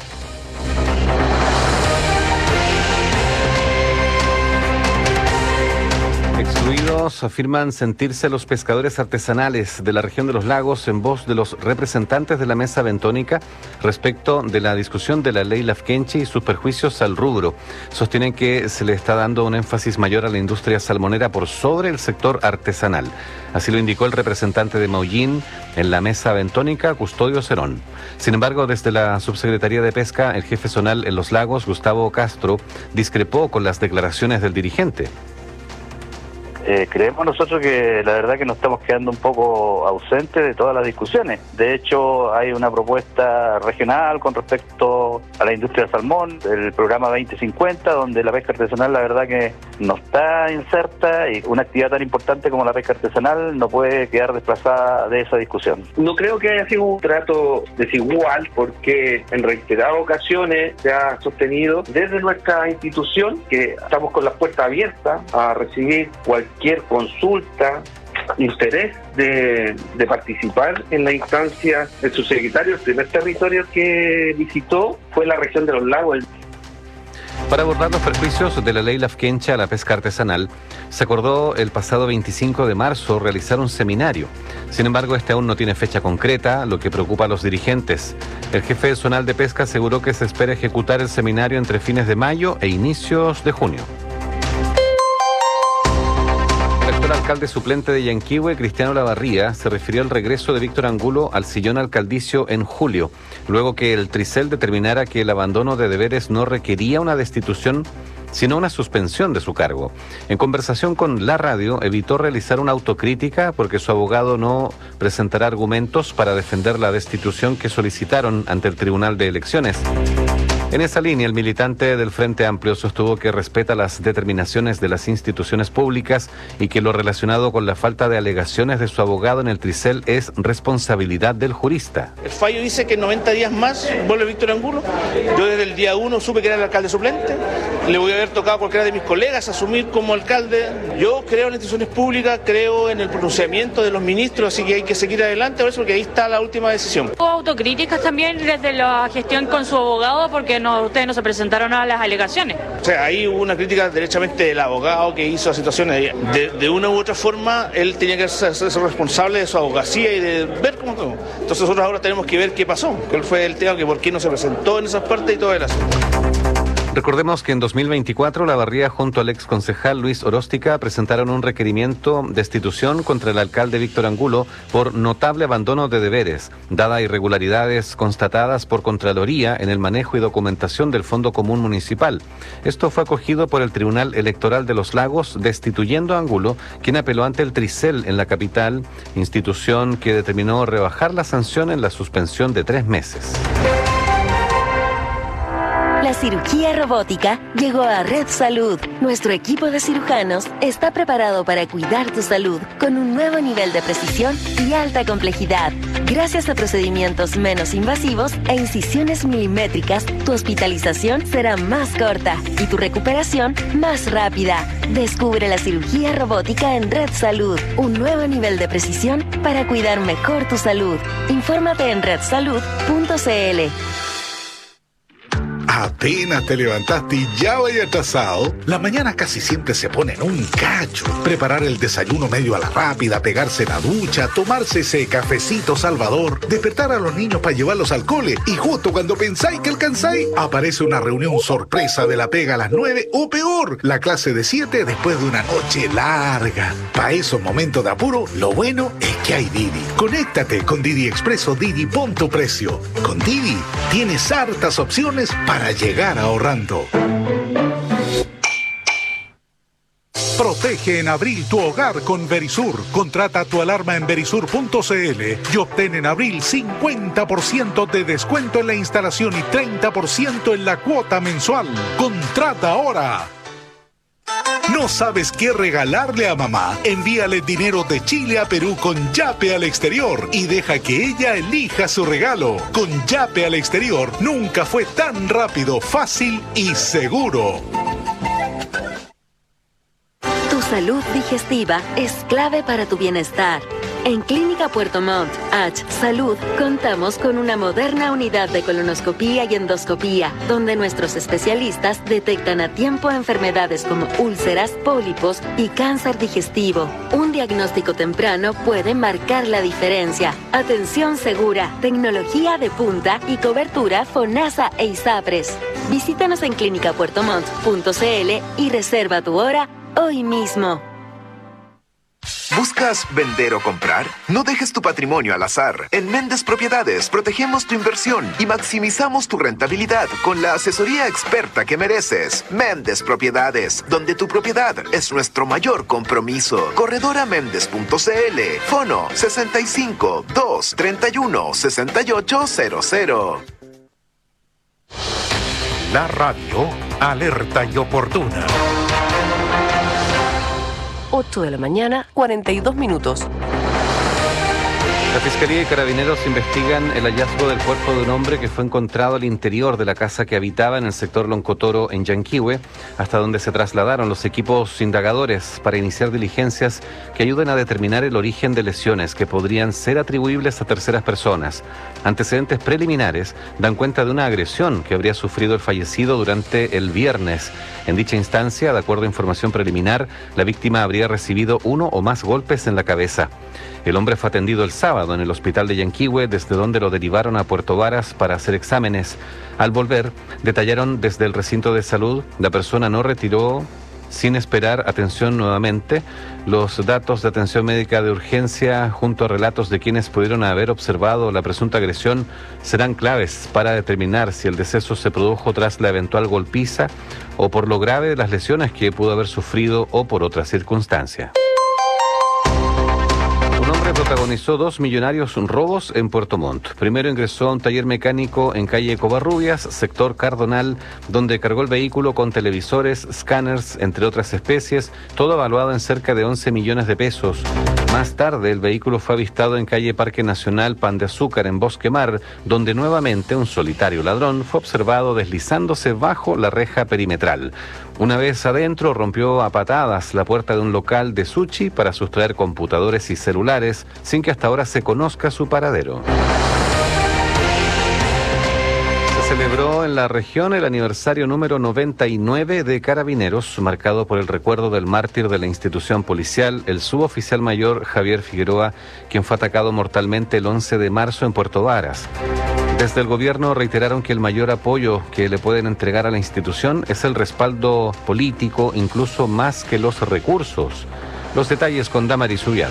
Excluidos afirman sentirse los pescadores artesanales de la región de los lagos en voz de los representantes de la mesa bentónica respecto de la discusión de la ley Lafkenchi y sus perjuicios al rubro. Sostienen que se le está dando un énfasis mayor a la industria salmonera por sobre el sector artesanal. Así lo indicó el representante de Maullín en la mesa bentónica, Custodio Cerón. Sin embargo, desde la Subsecretaría de Pesca, el jefe zonal en los lagos, Gustavo Castro, discrepó con las declaraciones del dirigente. Creemos nosotros que la verdad que nos estamos quedando un poco ausentes de todas las discusiones. De hecho, hay una propuesta regional con respecto a la industria del salmón, el programa 2050, donde la pesca artesanal la verdad que no está inserta y una actividad tan importante como la pesca artesanal no puede quedar desplazada de esa discusión. No creo que haya sido un trato desigual porque en reiteradas ocasiones se ha sostenido desde nuestra institución que estamos con las puertas abiertas a recibir cualquier consulta, interés de participar en la instancia. El subsecretario, el primer territorio que visitó fue la región de los lagos. Para abordar los perjuicios de la ley Lafkenchi a la pesca artesanal, se acordó el pasado 25 de marzo realizar un seminario. Sin embargo, este aún no tiene fecha concreta, lo que preocupa a los dirigentes. El jefe zonal de pesca aseguró que se espera ejecutar el seminario entre fines de mayo e inicios de junio. El alcalde suplente de Yanquihue, Cristiano Lavarría, se refirió al regreso de Víctor Angulo al sillón alcaldicio en julio, luego que el Tricel determinara que el abandono de deberes no requería una destitución, sino una suspensión de su cargo. En conversación con la radio, evitó realizar una autocrítica porque su abogado no presentará argumentos para defender la destitución que solicitaron ante el Tribunal de Elecciones. En esa línea, el militante del Frente Amplio sostuvo que respeta las determinaciones de las instituciones públicas y que lo relacionado con la falta de alegaciones de su abogado en el Tricel es responsabilidad del jurista. El fallo dice que en 90 días más vuelve Víctor Angulo. Yo desde el día 1 supe que era el alcalde suplente. Le voy a haber tocado a cualquiera de mis colegas asumir como alcalde. Yo creo en las instituciones públicas, creo en el pronunciamiento de los ministros, así que hay que seguir adelante por eso, porque ahí está la última decisión. Hubo autocríticas también desde la gestión con su abogado porque ustedes no se presentaron a las alegaciones. O sea, ahí hubo una crítica derechamente del abogado que hizo la situación. De una u otra forma, él tenía que ser responsable de su abogacía y de ver cómo todo. Entonces nosotros ahora tenemos que ver qué pasó, cuál fue el tema, que por qué no se presentó en esas partes y todo el asunto. Recordemos que en 2024 la Barría junto al ex concejal Luis Oróstica presentaron un requerimiento de destitución contra el alcalde Víctor Angulo por notable abandono de deberes, dadas irregularidades constatadas por Contraloría en el manejo y documentación del Fondo Común Municipal. Esto fue acogido por el Tribunal Electoral de Los Lagos, destituyendo a Angulo, quien apeló ante el Tricel en la capital, institución que determinó rebajar la sanción en la suspensión de 3 meses. La cirugía robótica llegó a Red Salud. Nuestro equipo de cirujanos está preparado para cuidar tu salud con un nuevo nivel de precisión y alta complejidad. Gracias a procedimientos menos invasivos e incisiones milimétricas, tu hospitalización será más corta y tu recuperación más rápida. Descubre la cirugía robótica en Red Salud, un nuevo nivel de precisión para cuidar mejor tu salud. Infórmate en redsalud.cl. Apenas te levantaste y ya vaya atrasado. La mañana casi siempre se pone en un cacho. Preparar el desayuno medio a la rápida, pegarse la ducha, tomarse ese cafecito salvador, despertar a los niños para llevarlos al cole y justo cuando pensáis que alcanzáis, aparece una reunión sorpresa de la pega a las 9 o peor, la clase de 7 después de una noche larga. Para esos momentos de apuro, lo bueno es que hay Didi. Conéctate con Didi Expreso Didi, pon tu precio. Con Didi tienes hartas opciones para llegar ahorrando. Protege en abril tu hogar con Verisur. Contrata tu alarma en verisur.cl y obtén en abril 50% de descuento en la instalación y 30% en la cuota mensual. Contrata ahora. ¿No sabes qué regalarle a mamá? Envíale dinero de Chile a Perú con Yape al exterior y deja que ella elija su regalo. Con Yape al exterior nunca fue tan rápido, fácil y seguro. Tu salud digestiva es clave para tu bienestar. En Clínica Puerto Montt, H Salud, contamos con una moderna unidad de colonoscopía y endoscopía, donde nuestros especialistas detectan a tiempo enfermedades como úlceras, pólipos y cáncer digestivo. Un diagnóstico temprano puede marcar la diferencia. Atención segura, tecnología de punta y cobertura FONASA e ISAPRES. Visítanos en clinicapuertomont.cl y reserva tu hora hoy mismo. ¿Buscas vender o comprar? No dejes tu patrimonio al azar. En Méndez Propiedades protegemos tu inversión y maximizamos tu rentabilidad con la asesoría experta que mereces. Méndez Propiedades, donde tu propiedad es nuestro mayor compromiso. Corredoraméndez.cl. Fono 65 231 6800. La radio alerta y oportuna. 8 de la mañana, 42 minutos. La Fiscalía y Carabineros investigan el hallazgo del cuerpo de un hombre que fue encontrado al interior de la casa que habitaba en el sector Loncotoro, en Yanquihue, hasta donde se trasladaron los equipos indagadores para iniciar diligencias que ayuden a determinar el origen de lesiones que podrían ser atribuibles a terceras personas. Antecedentes preliminares dan cuenta de una agresión que habría sufrido el fallecido durante el viernes. En dicha instancia, de acuerdo a información preliminar, la víctima habría recibido 1 o más golpes en la cabeza. El hombre fue atendido el sábado en el hospital de Yanquihue, desde donde lo derivaron a Puerto Varas para hacer exámenes. Al volver, detallaron desde el recinto de salud, la persona no retiró, sin esperar atención nuevamente, los datos de atención médica de urgencia junto a relatos de quienes pudieron haber observado la presunta agresión serán claves para determinar si el deceso se produjo tras la eventual golpiza o por lo grave de las lesiones que pudo haber sufrido o por otra circunstancia. Un hombre protagonizó 2 millonarios robos en Puerto Montt. Primero ingresó a un taller mecánico en calle Covarrubias, sector Cardonal, donde cargó el vehículo con televisores, escáneres, entre otras especies, todo evaluado en cerca de 11 millones de pesos. Más tarde, el vehículo fue avistado en calle Parque Nacional Pan de Azúcar, en Bosque Mar, donde nuevamente un solitario ladrón fue observado deslizándose bajo la reja perimetral. Una vez adentro, rompió a patadas la puerta de un local de sushi para sustraer computadores y celulares, sin que hasta ahora se conozca su paradero. Se celebró en la región el aniversario número 99 de Carabineros, marcado por el recuerdo del mártir de la institución policial, el suboficial mayor Javier Figueroa, quien fue atacado mortalmente el 11 de marzo en Puerto Varas. Desde el gobierno reiteraron que el mayor apoyo que le pueden entregar a la institución es el respaldo político, incluso más que los recursos. Los detalles con Damaris Ubiade.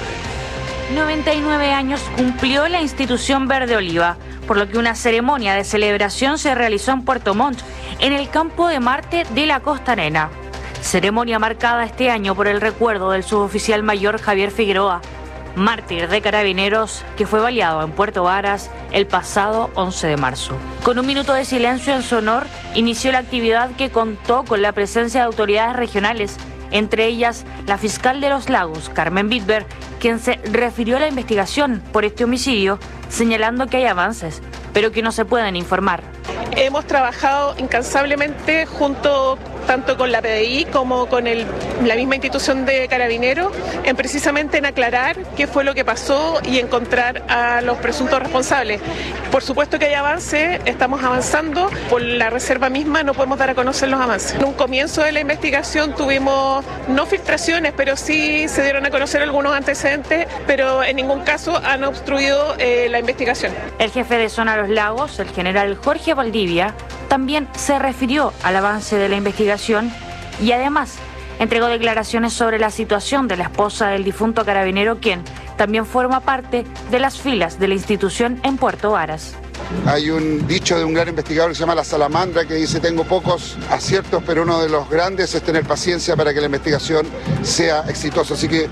99 años cumplió la institución Verde Oliva, por lo que una ceremonia de celebración se realizó en Puerto Montt, en el campo de Marte de la Costanera. Ceremonia marcada este año por el recuerdo del suboficial mayor Javier Figueroa, mártir de Carabineros, que fue baleado en Puerto Varas el pasado 11 de marzo. Con un minuto de silencio en su honor, inició la actividad que contó con la presencia de autoridades regionales, entre ellas la fiscal de Los Lagos, Carmen Bitber, quien se refirió a la investigación por este homicidio, señalando que hay avances, pero que no se pueden informar. Hemos trabajado incansablemente junto tanto con la PDI como con la misma institución de Carabineros, precisamente en aclarar qué fue lo que pasó y encontrar a los presuntos responsables. Por supuesto que hay avances, estamos avanzando, por la reserva misma no podemos dar a conocer los avances. En un comienzo de la investigación tuvimos no filtraciones, pero sí se dieron a conocer algunos antecedentes, pero en ningún caso han obstruido la investigación. El jefe de zona Los Lagos, el general Jorge Valdivia, también se refirió al avance de la investigación y además entregó declaraciones sobre la situación de la esposa del difunto carabinero, quien también forma parte de las filas de la institución en Puerto Varas. Hay un dicho de un gran investigador que se llama La Salamandra, que dice: tengo pocos aciertos, pero uno de los grandes es tener paciencia para que la investigación sea exitosa. Así que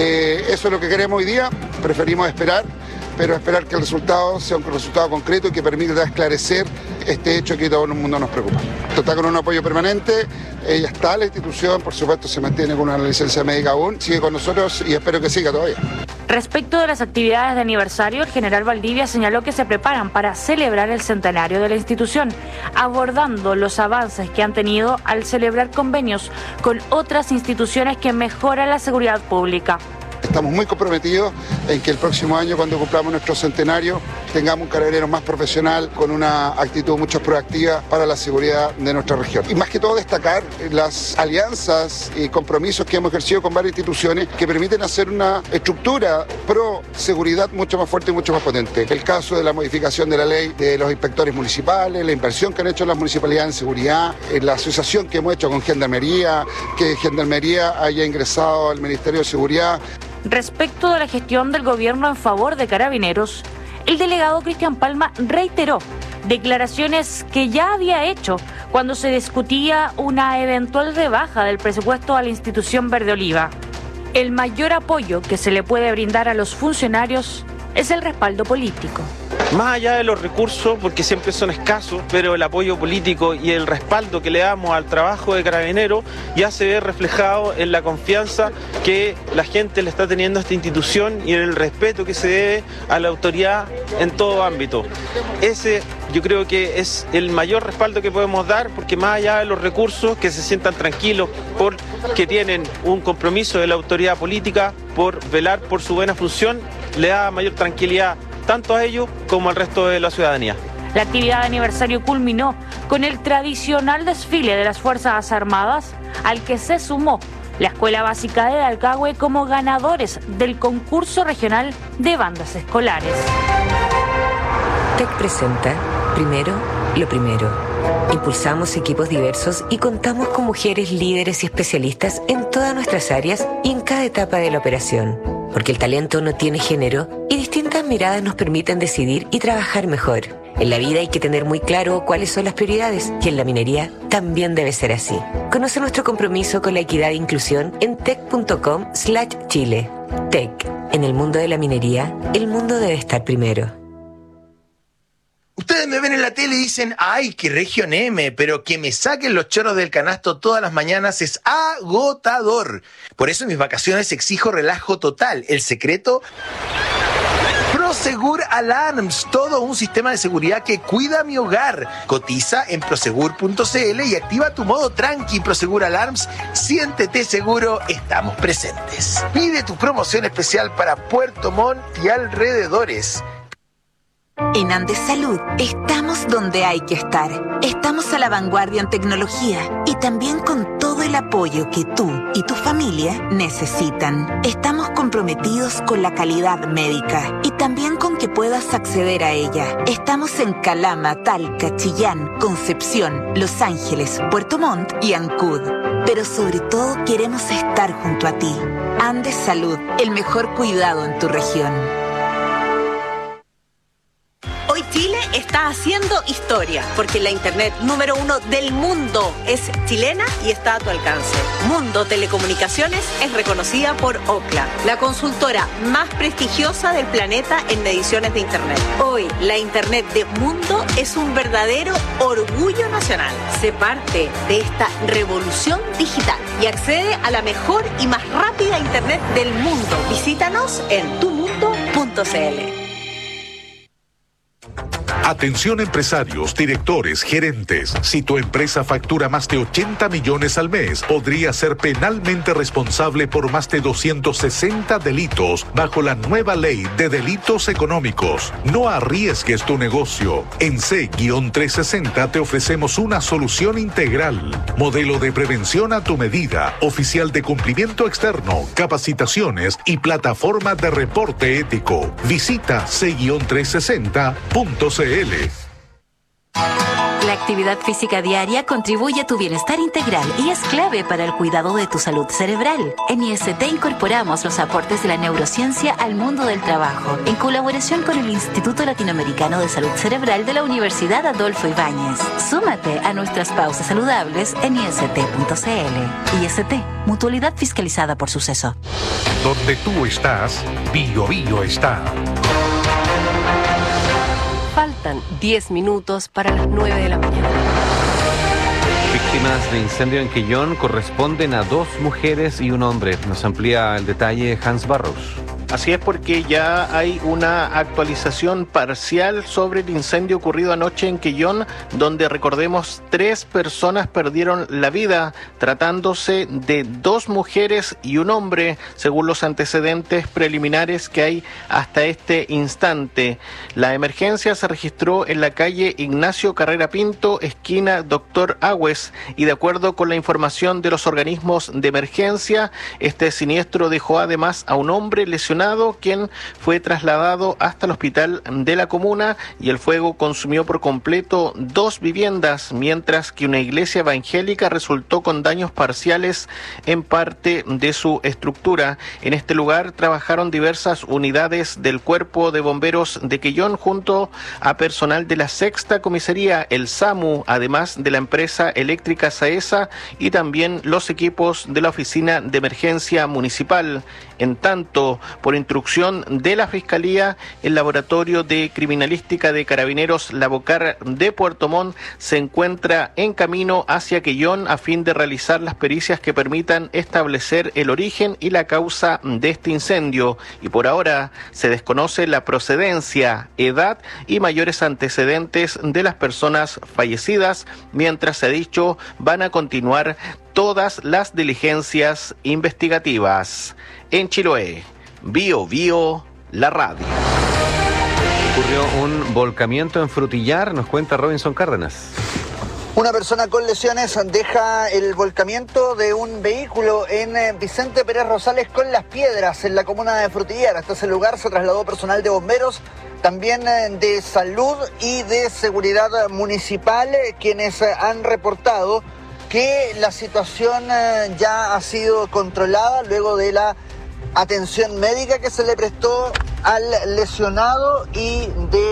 eso es lo que queremos hoy día. Preferimos esperar, pero esperar que el resultado sea un resultado concreto y que permita esclarecer este hecho que todo el mundo nos preocupa. Esto está con un apoyo permanente, ella está, la institución, por supuesto, se mantiene con una licencia médica aún, sigue con nosotros y espero que siga todavía. Respecto de las actividades de aniversario, el general Valdivia señaló que se preparan para celebrar el centenario de la institución, abordando los avances que han tenido al celebrar convenios con otras instituciones que mejoran la seguridad pública. Estamos muy comprometidos en que el próximo año, cuando cumplamos nuestro centenario, tengamos un carabinero más profesional, con una actitud mucho proactiva para la seguridad de nuestra región. Y más que todo destacar las alianzas y compromisos que hemos ejercido con varias instituciones que permiten hacer una estructura pro seguridad mucho más fuerte y mucho más potente. El caso de la modificación de la ley de los inspectores municipales, la inversión que han hecho las municipalidades en seguridad, la asociación que hemos hecho con Gendarmería, que Gendarmería haya ingresado al Ministerio de Seguridad. Respecto de la gestión del gobierno en favor de Carabineros, el delegado Cristian Palma reiteró declaraciones que ya había hecho cuando se discutía una eventual rebaja del presupuesto a la institución Verde Oliva. El mayor apoyo que se le puede brindar a los funcionarios es el respaldo político. Más allá de los recursos, porque siempre son escasos, pero el apoyo político y el respaldo que le damos al trabajo de Carabineros ya se ve reflejado en la confianza que la gente le está teniendo a esta institución y en el respeto que se debe a la autoridad en todo ámbito. Ese yo creo que es el mayor respaldo que podemos dar, porque más allá de los recursos, que se sientan tranquilos porque tienen un compromiso de la autoridad política por velar por su buena función, le da mayor tranquilidad tanto a ellos como al resto de la ciudadanía. La actividad de aniversario culminó con el tradicional desfile de las Fuerzas Armadas, al que se sumó la Escuela Básica de Dalcahue como ganadores del concurso regional de bandas escolares. TEC presenta Primero, lo primero. Impulsamos equipos diversos y contamos con mujeres líderes y especialistas en todas nuestras áreas y en cada etapa de la operación. Porque el talento no tiene género y distintas miradas nos permiten decidir y trabajar mejor. En la vida hay que tener muy claro cuáles son las prioridades y en la minería también debe ser así. Conoce nuestro compromiso con la equidad e inclusión en tec.com/Chile. TEC. En el mundo de la minería, el mundo debe estar primero. Ustedes me ven en la tele y dicen: ¡ay, qué región M! Pero que me saquen los choros del canasto todas las mañanas es agotador. Por eso en mis vacaciones exijo relajo total. El secreto: Prosegur Alarms, todo un sistema de seguridad que cuida mi hogar. Cotiza en prosegur.cl y activa tu modo tranqui. Prosegur Alarms, siéntete seguro, estamos presentes. Pide tu promoción especial para Puerto Montt y alrededores. En Andes Salud estamos donde hay que estar. Estamos a la vanguardia en tecnología y también con todo el apoyo que tú y tu familia necesitan. Estamos comprometidos con la calidad médica y también con que puedas acceder a ella. Estamos en Calama, Talca, Chillán, Concepción, Los Ángeles, Puerto Montt y Ancud. Pero sobre todo queremos estar junto a ti. Andes Salud, el mejor cuidado en tu región. Hoy Chile está haciendo historia, porque la internet número 1 del mundo es chilena y está a tu alcance. Mundo Telecomunicaciones es reconocida por Ookla, la consultora más prestigiosa del planeta en mediciones de internet. Hoy, la internet de Mundo es un verdadero orgullo nacional. Sé parte de esta revolución digital y accede a la mejor y más rápida internet del mundo. Visítanos en tumundo.cl. Atención empresarios, directores, gerentes. Si tu empresa factura más de 80 millones al mes, podría ser penalmente responsable por más de 260 delitos bajo la nueva ley de delitos económicos. No arriesgues tu negocio. En C-360 te ofrecemos una solución integral. Modelo de prevención a tu medida, oficial de cumplimiento externo, capacitaciones y plataforma de reporte ético. Visita C-360.cl. La actividad física diaria contribuye a tu bienestar integral y es clave para el cuidado de tu salud cerebral. En IST incorporamos los aportes de la neurociencia al mundo del trabajo, en colaboración con el Instituto Latinoamericano de Salud Cerebral de la Universidad Adolfo Ibáñez. Súmate a nuestras pausas saludables en ist.cl. IST, mutualidad fiscalizada por Suceso. Donde tú estás, Bio Bio está. Faltan 10 minutos para las 9 de la mañana. Víctimas de incendio en Quellón corresponden a 2 mujeres y un hombre. Nos amplía el detalle Hans Barros. Así es, porque ya hay una actualización parcial sobre el incendio ocurrido anoche en Quellón, donde, recordemos, 3 personas perdieron la vida, tratándose de 2 mujeres y un hombre, según los antecedentes preliminares que hay hasta este instante. La emergencia se registró en la calle Ignacio Carrera Pinto, esquina Doctor Agües, y de acuerdo con la información de los organismos de emergencia, este siniestro dejó además a un hombre lesionado, quien fue trasladado hasta el hospital de la comuna, y el fuego consumió por completo 2 viviendas, mientras que una iglesia evangélica resultó con daños parciales en parte de su estructura. En este lugar trabajaron diversas unidades del Cuerpo de Bomberos de Quellón junto a personal de la 6ª Comisaría, el SAMU, además de la empresa eléctrica SAESA y también los equipos de la Oficina de Emergencia Municipal. En tanto, por instrucción de la Fiscalía, el Laboratorio de Criminalística de Carabineros Lavocar de Puerto Montt se encuentra en camino hacia Quellón a fin de realizar las pericias que permitan establecer el origen y la causa de este incendio. Y por ahora se desconoce la procedencia, edad y mayores antecedentes de las personas fallecidas, mientras se ha dicho van a continuar todas las diligencias investigativas. En Chiloé, Bio Bio, la radio. Ocurrió un volcamiento en Frutillar, nos cuenta Robinson Cárdenas. Una persona con lesiones deja el volcamiento de un vehículo en Vicente Pérez Rosales con Las Piedras, en la comuna de Frutillar. Hasta ese lugar se trasladó personal de bomberos, también de salud y de seguridad municipal, quienes han reportado que la situación ya ha sido controlada luego de la atención médica que se le prestó al lesionado y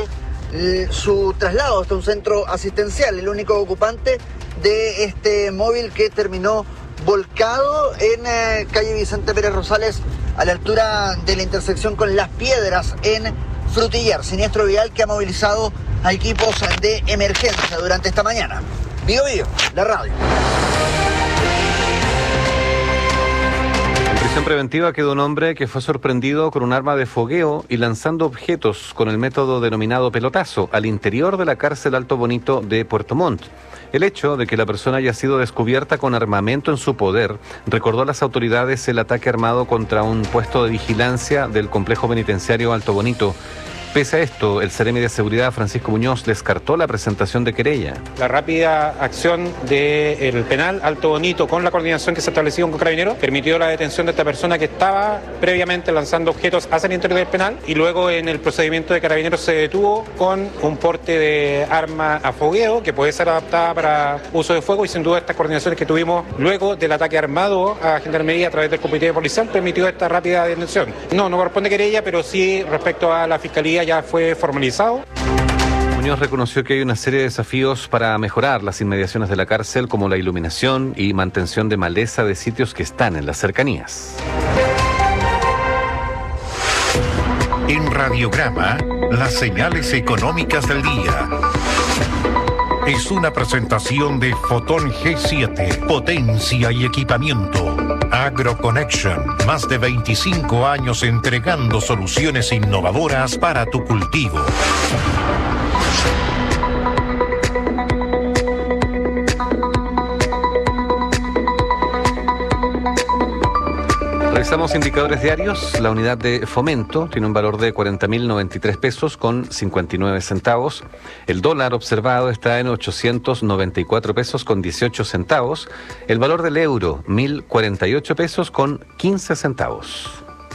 de su traslado hasta un centro asistencial. El único ocupante de este móvil que terminó volcado en calle Vicente Pérez Rosales, a la altura de la intersección con Las Piedras en Frutillar. Siniestro vial que ha movilizado a equipos de emergencia durante esta mañana. Bio Bio, la radio. En prisión preventiva quedó un hombre que fue sorprendido con un arma de fogueo y lanzando objetos con el método denominado pelotazo al interior de la cárcel Alto Bonito de Puerto Montt. El hecho de que la persona haya sido descubierta con armamento en su poder recordó a las autoridades el ataque armado contra un puesto de vigilancia del complejo penitenciario Alto Bonito. Pese a esto, el Seremi de Seguridad, Francisco Muñoz, descartó la presentación de querella. La rápida acción del penal Alto Bonito con la coordinación que se estableció con Carabineros permitió la detención de esta persona que estaba previamente lanzando objetos hacia el interior del penal y luego en el procedimiento de Carabineros se detuvo con un porte de arma a fogueo que puede ser adaptada para uso de fuego y sin duda estas coordinaciones que tuvimos luego del ataque armado a Gendarmería a través del Comité Policial permitió esta rápida detención. No corresponde querella, pero sí respecto a la Fiscalía ya fue formalizado. Muñoz reconoció que hay una serie de desafíos para mejorar las inmediaciones de la cárcel, como la iluminación y mantención de maleza de sitios que están en las cercanías. En Radiograma, las señales económicas del día. Es una presentación de Fotón G7, potencia y equipamiento. AgroConnection, más de 25 años entregando soluciones innovadoras para tu cultivo. Revisamos indicadores diarios. La unidad de fomento tiene un valor de 40.093 pesos con 59 centavos. El dólar observado está en 894 pesos con 18 centavos. El valor del euro, 1.048 pesos con 15 centavos.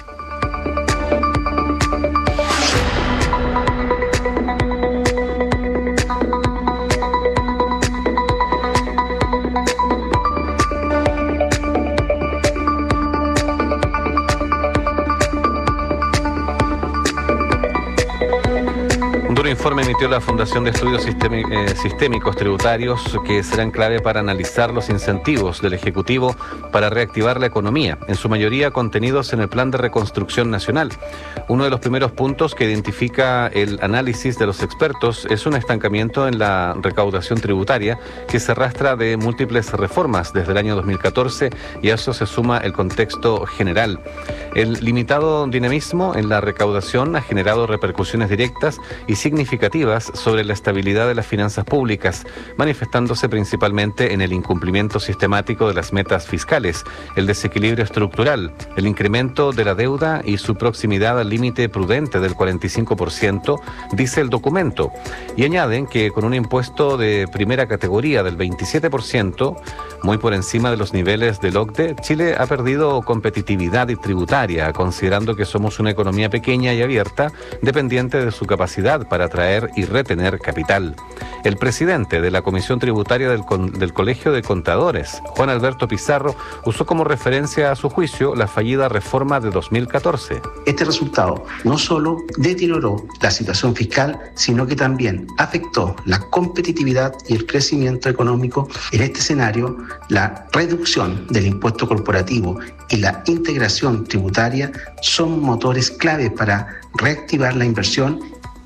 Informe emitió la Fundación de Estudios Sistémicos Tributarios que serán clave para analizar los incentivos del Ejecutivo para reactivar la economía, en su mayoría contenidos en el Plan de Reconstrucción Nacional. Uno de los primeros puntos que identifica el análisis de los expertos es un estancamiento en la recaudación tributaria que se arrastra de múltiples reformas desde el año 2014 y a eso se suma el contexto general. El limitado dinamismo en la recaudación ha generado repercusiones directas y significativas sobre la estabilidad de las finanzas públicas, manifestándose principalmente en el incumplimiento sistemático de las metas fiscales, el desequilibrio estructural, el incremento de la deuda y su proximidad al límite prudente del 45%, dice el documento. Y añaden que con un impuesto de primera categoría del 27%, muy por encima de los niveles del OCDE, Chile ha perdido competitividad tributaria, considerando que somos una economía pequeña y abierta, dependiente de su capacidad para atraer y retener capital. El presidente de la Comisión Tributaria del Colegio de Contadores, Juan Alberto Pizarro, usó como referencia a su juicio la fallida reforma de 2014. Este resultado no solo deterioró la situación fiscal, sino que también afectó la competitividad y el crecimiento económico. En este escenario, la reducción del impuesto corporativo y la integración tributaria son motores clave para reactivar la inversión.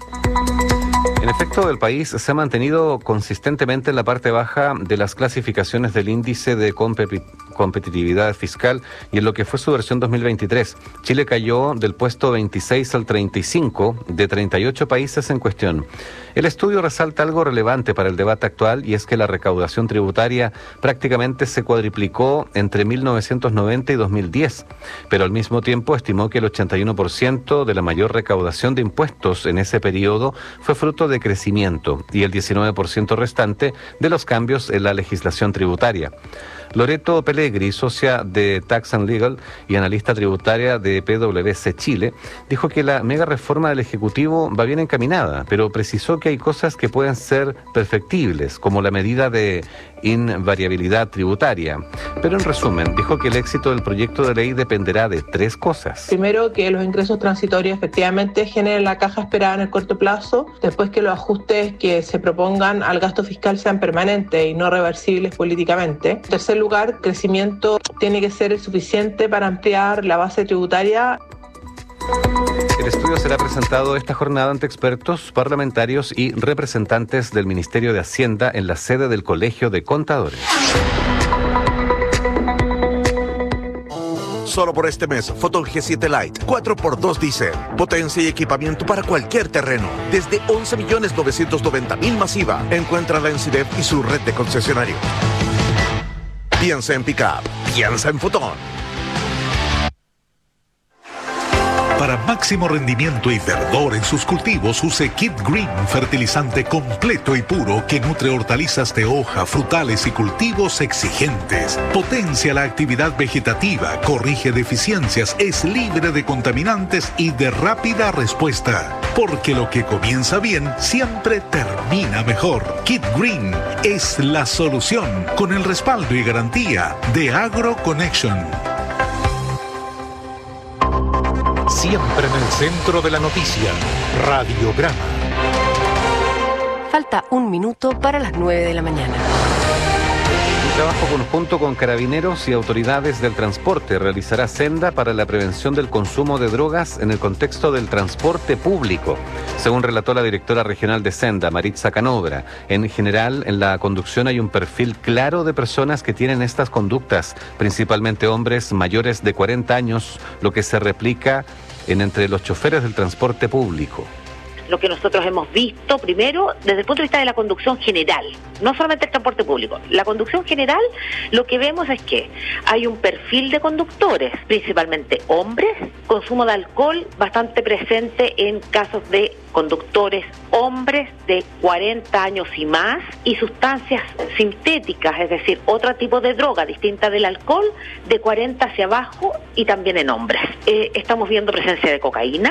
En efecto, el país se ha mantenido consistentemente en la parte baja de las clasificaciones del índice de competitividad fiscal y en lo que fue su versión 2023. Chile cayó del puesto 26 al 35 de 38 países en cuestión. El estudio resalta algo relevante para el debate actual y es que la recaudación tributaria prácticamente se cuadriplicó entre 1990 y 2010, pero al mismo tiempo estimó que el 81% de la mayor recaudación de impuestos en ese periodo fue fruto de crecimiento y el 19% restante de los cambios en la legislación tributaria. Loreto Pellegri, socia de Tax and Legal y analista tributaria de PwC Chile, dijo que la mega reforma del Ejecutivo va bien encaminada, pero precisó que hay cosas que pueden ser perfectibles, como la medida de invariabilidad tributaria. Pero en resumen, dijo que el éxito del proyecto de ley dependerá de tres cosas. Primero, que los ingresos transitorios efectivamente generen la caja esperada en el corto plazo. Después, que los ajustes que se propongan al gasto fiscal sean permanentes y no reversibles políticamente. En tercer lugar, crecimiento tiene que ser suficiente para ampliar la base tributaria. El estudio será presentado esta jornada ante expertos, parlamentarios y representantes del Ministerio de Hacienda en la sede del Colegio de Contadores. Solo por este mes, Fotón G7 Lite 4x2 Diesel. Potencia y equipamiento para cualquier terreno. Desde 11.990.000 masiva. Encuéntrala en CIDEP y su red de concesionarios. Piensa en pick-up. Piensa en Fotón. Para Para máximo rendimiento y verdor en sus cultivos, use Kid Green, fertilizante completo y puro que nutre hortalizas de hoja, frutales y cultivos exigentes. Potencia la actividad vegetativa, corrige deficiencias, es libre de contaminantes y de rápida respuesta. Porque lo que comienza bien siempre termina mejor. Kid Green es la solución, con el respaldo y garantía de AgroConnection. Siempre en el centro de la noticia, Radiograma. Falta 1 minuto para las 9 de la mañana. Un trabajo conjunto con carabineros y autoridades del transporte realizará Senda para la prevención del consumo de drogas en el contexto del transporte público. Según relató la directora regional de Senda, Maritza Canobra, en general en la conducción hay un perfil claro de personas que tienen estas conductas, principalmente hombres mayores de 40 años, lo que se replica entre los choferes del transporte público. Lo que nosotros hemos visto, primero, desde el punto de vista de la conducción general, no solamente el transporte público, la conducción general, lo que vemos es que hay un perfil de conductores, principalmente hombres, consumo de alcohol bastante presente en casos de conductores hombres de 40 años y más, y sustancias sintéticas, es decir, otro tipo de droga distinta del alcohol, de 40 hacia abajo y también en hombres. Estamos viendo presencia de cocaína,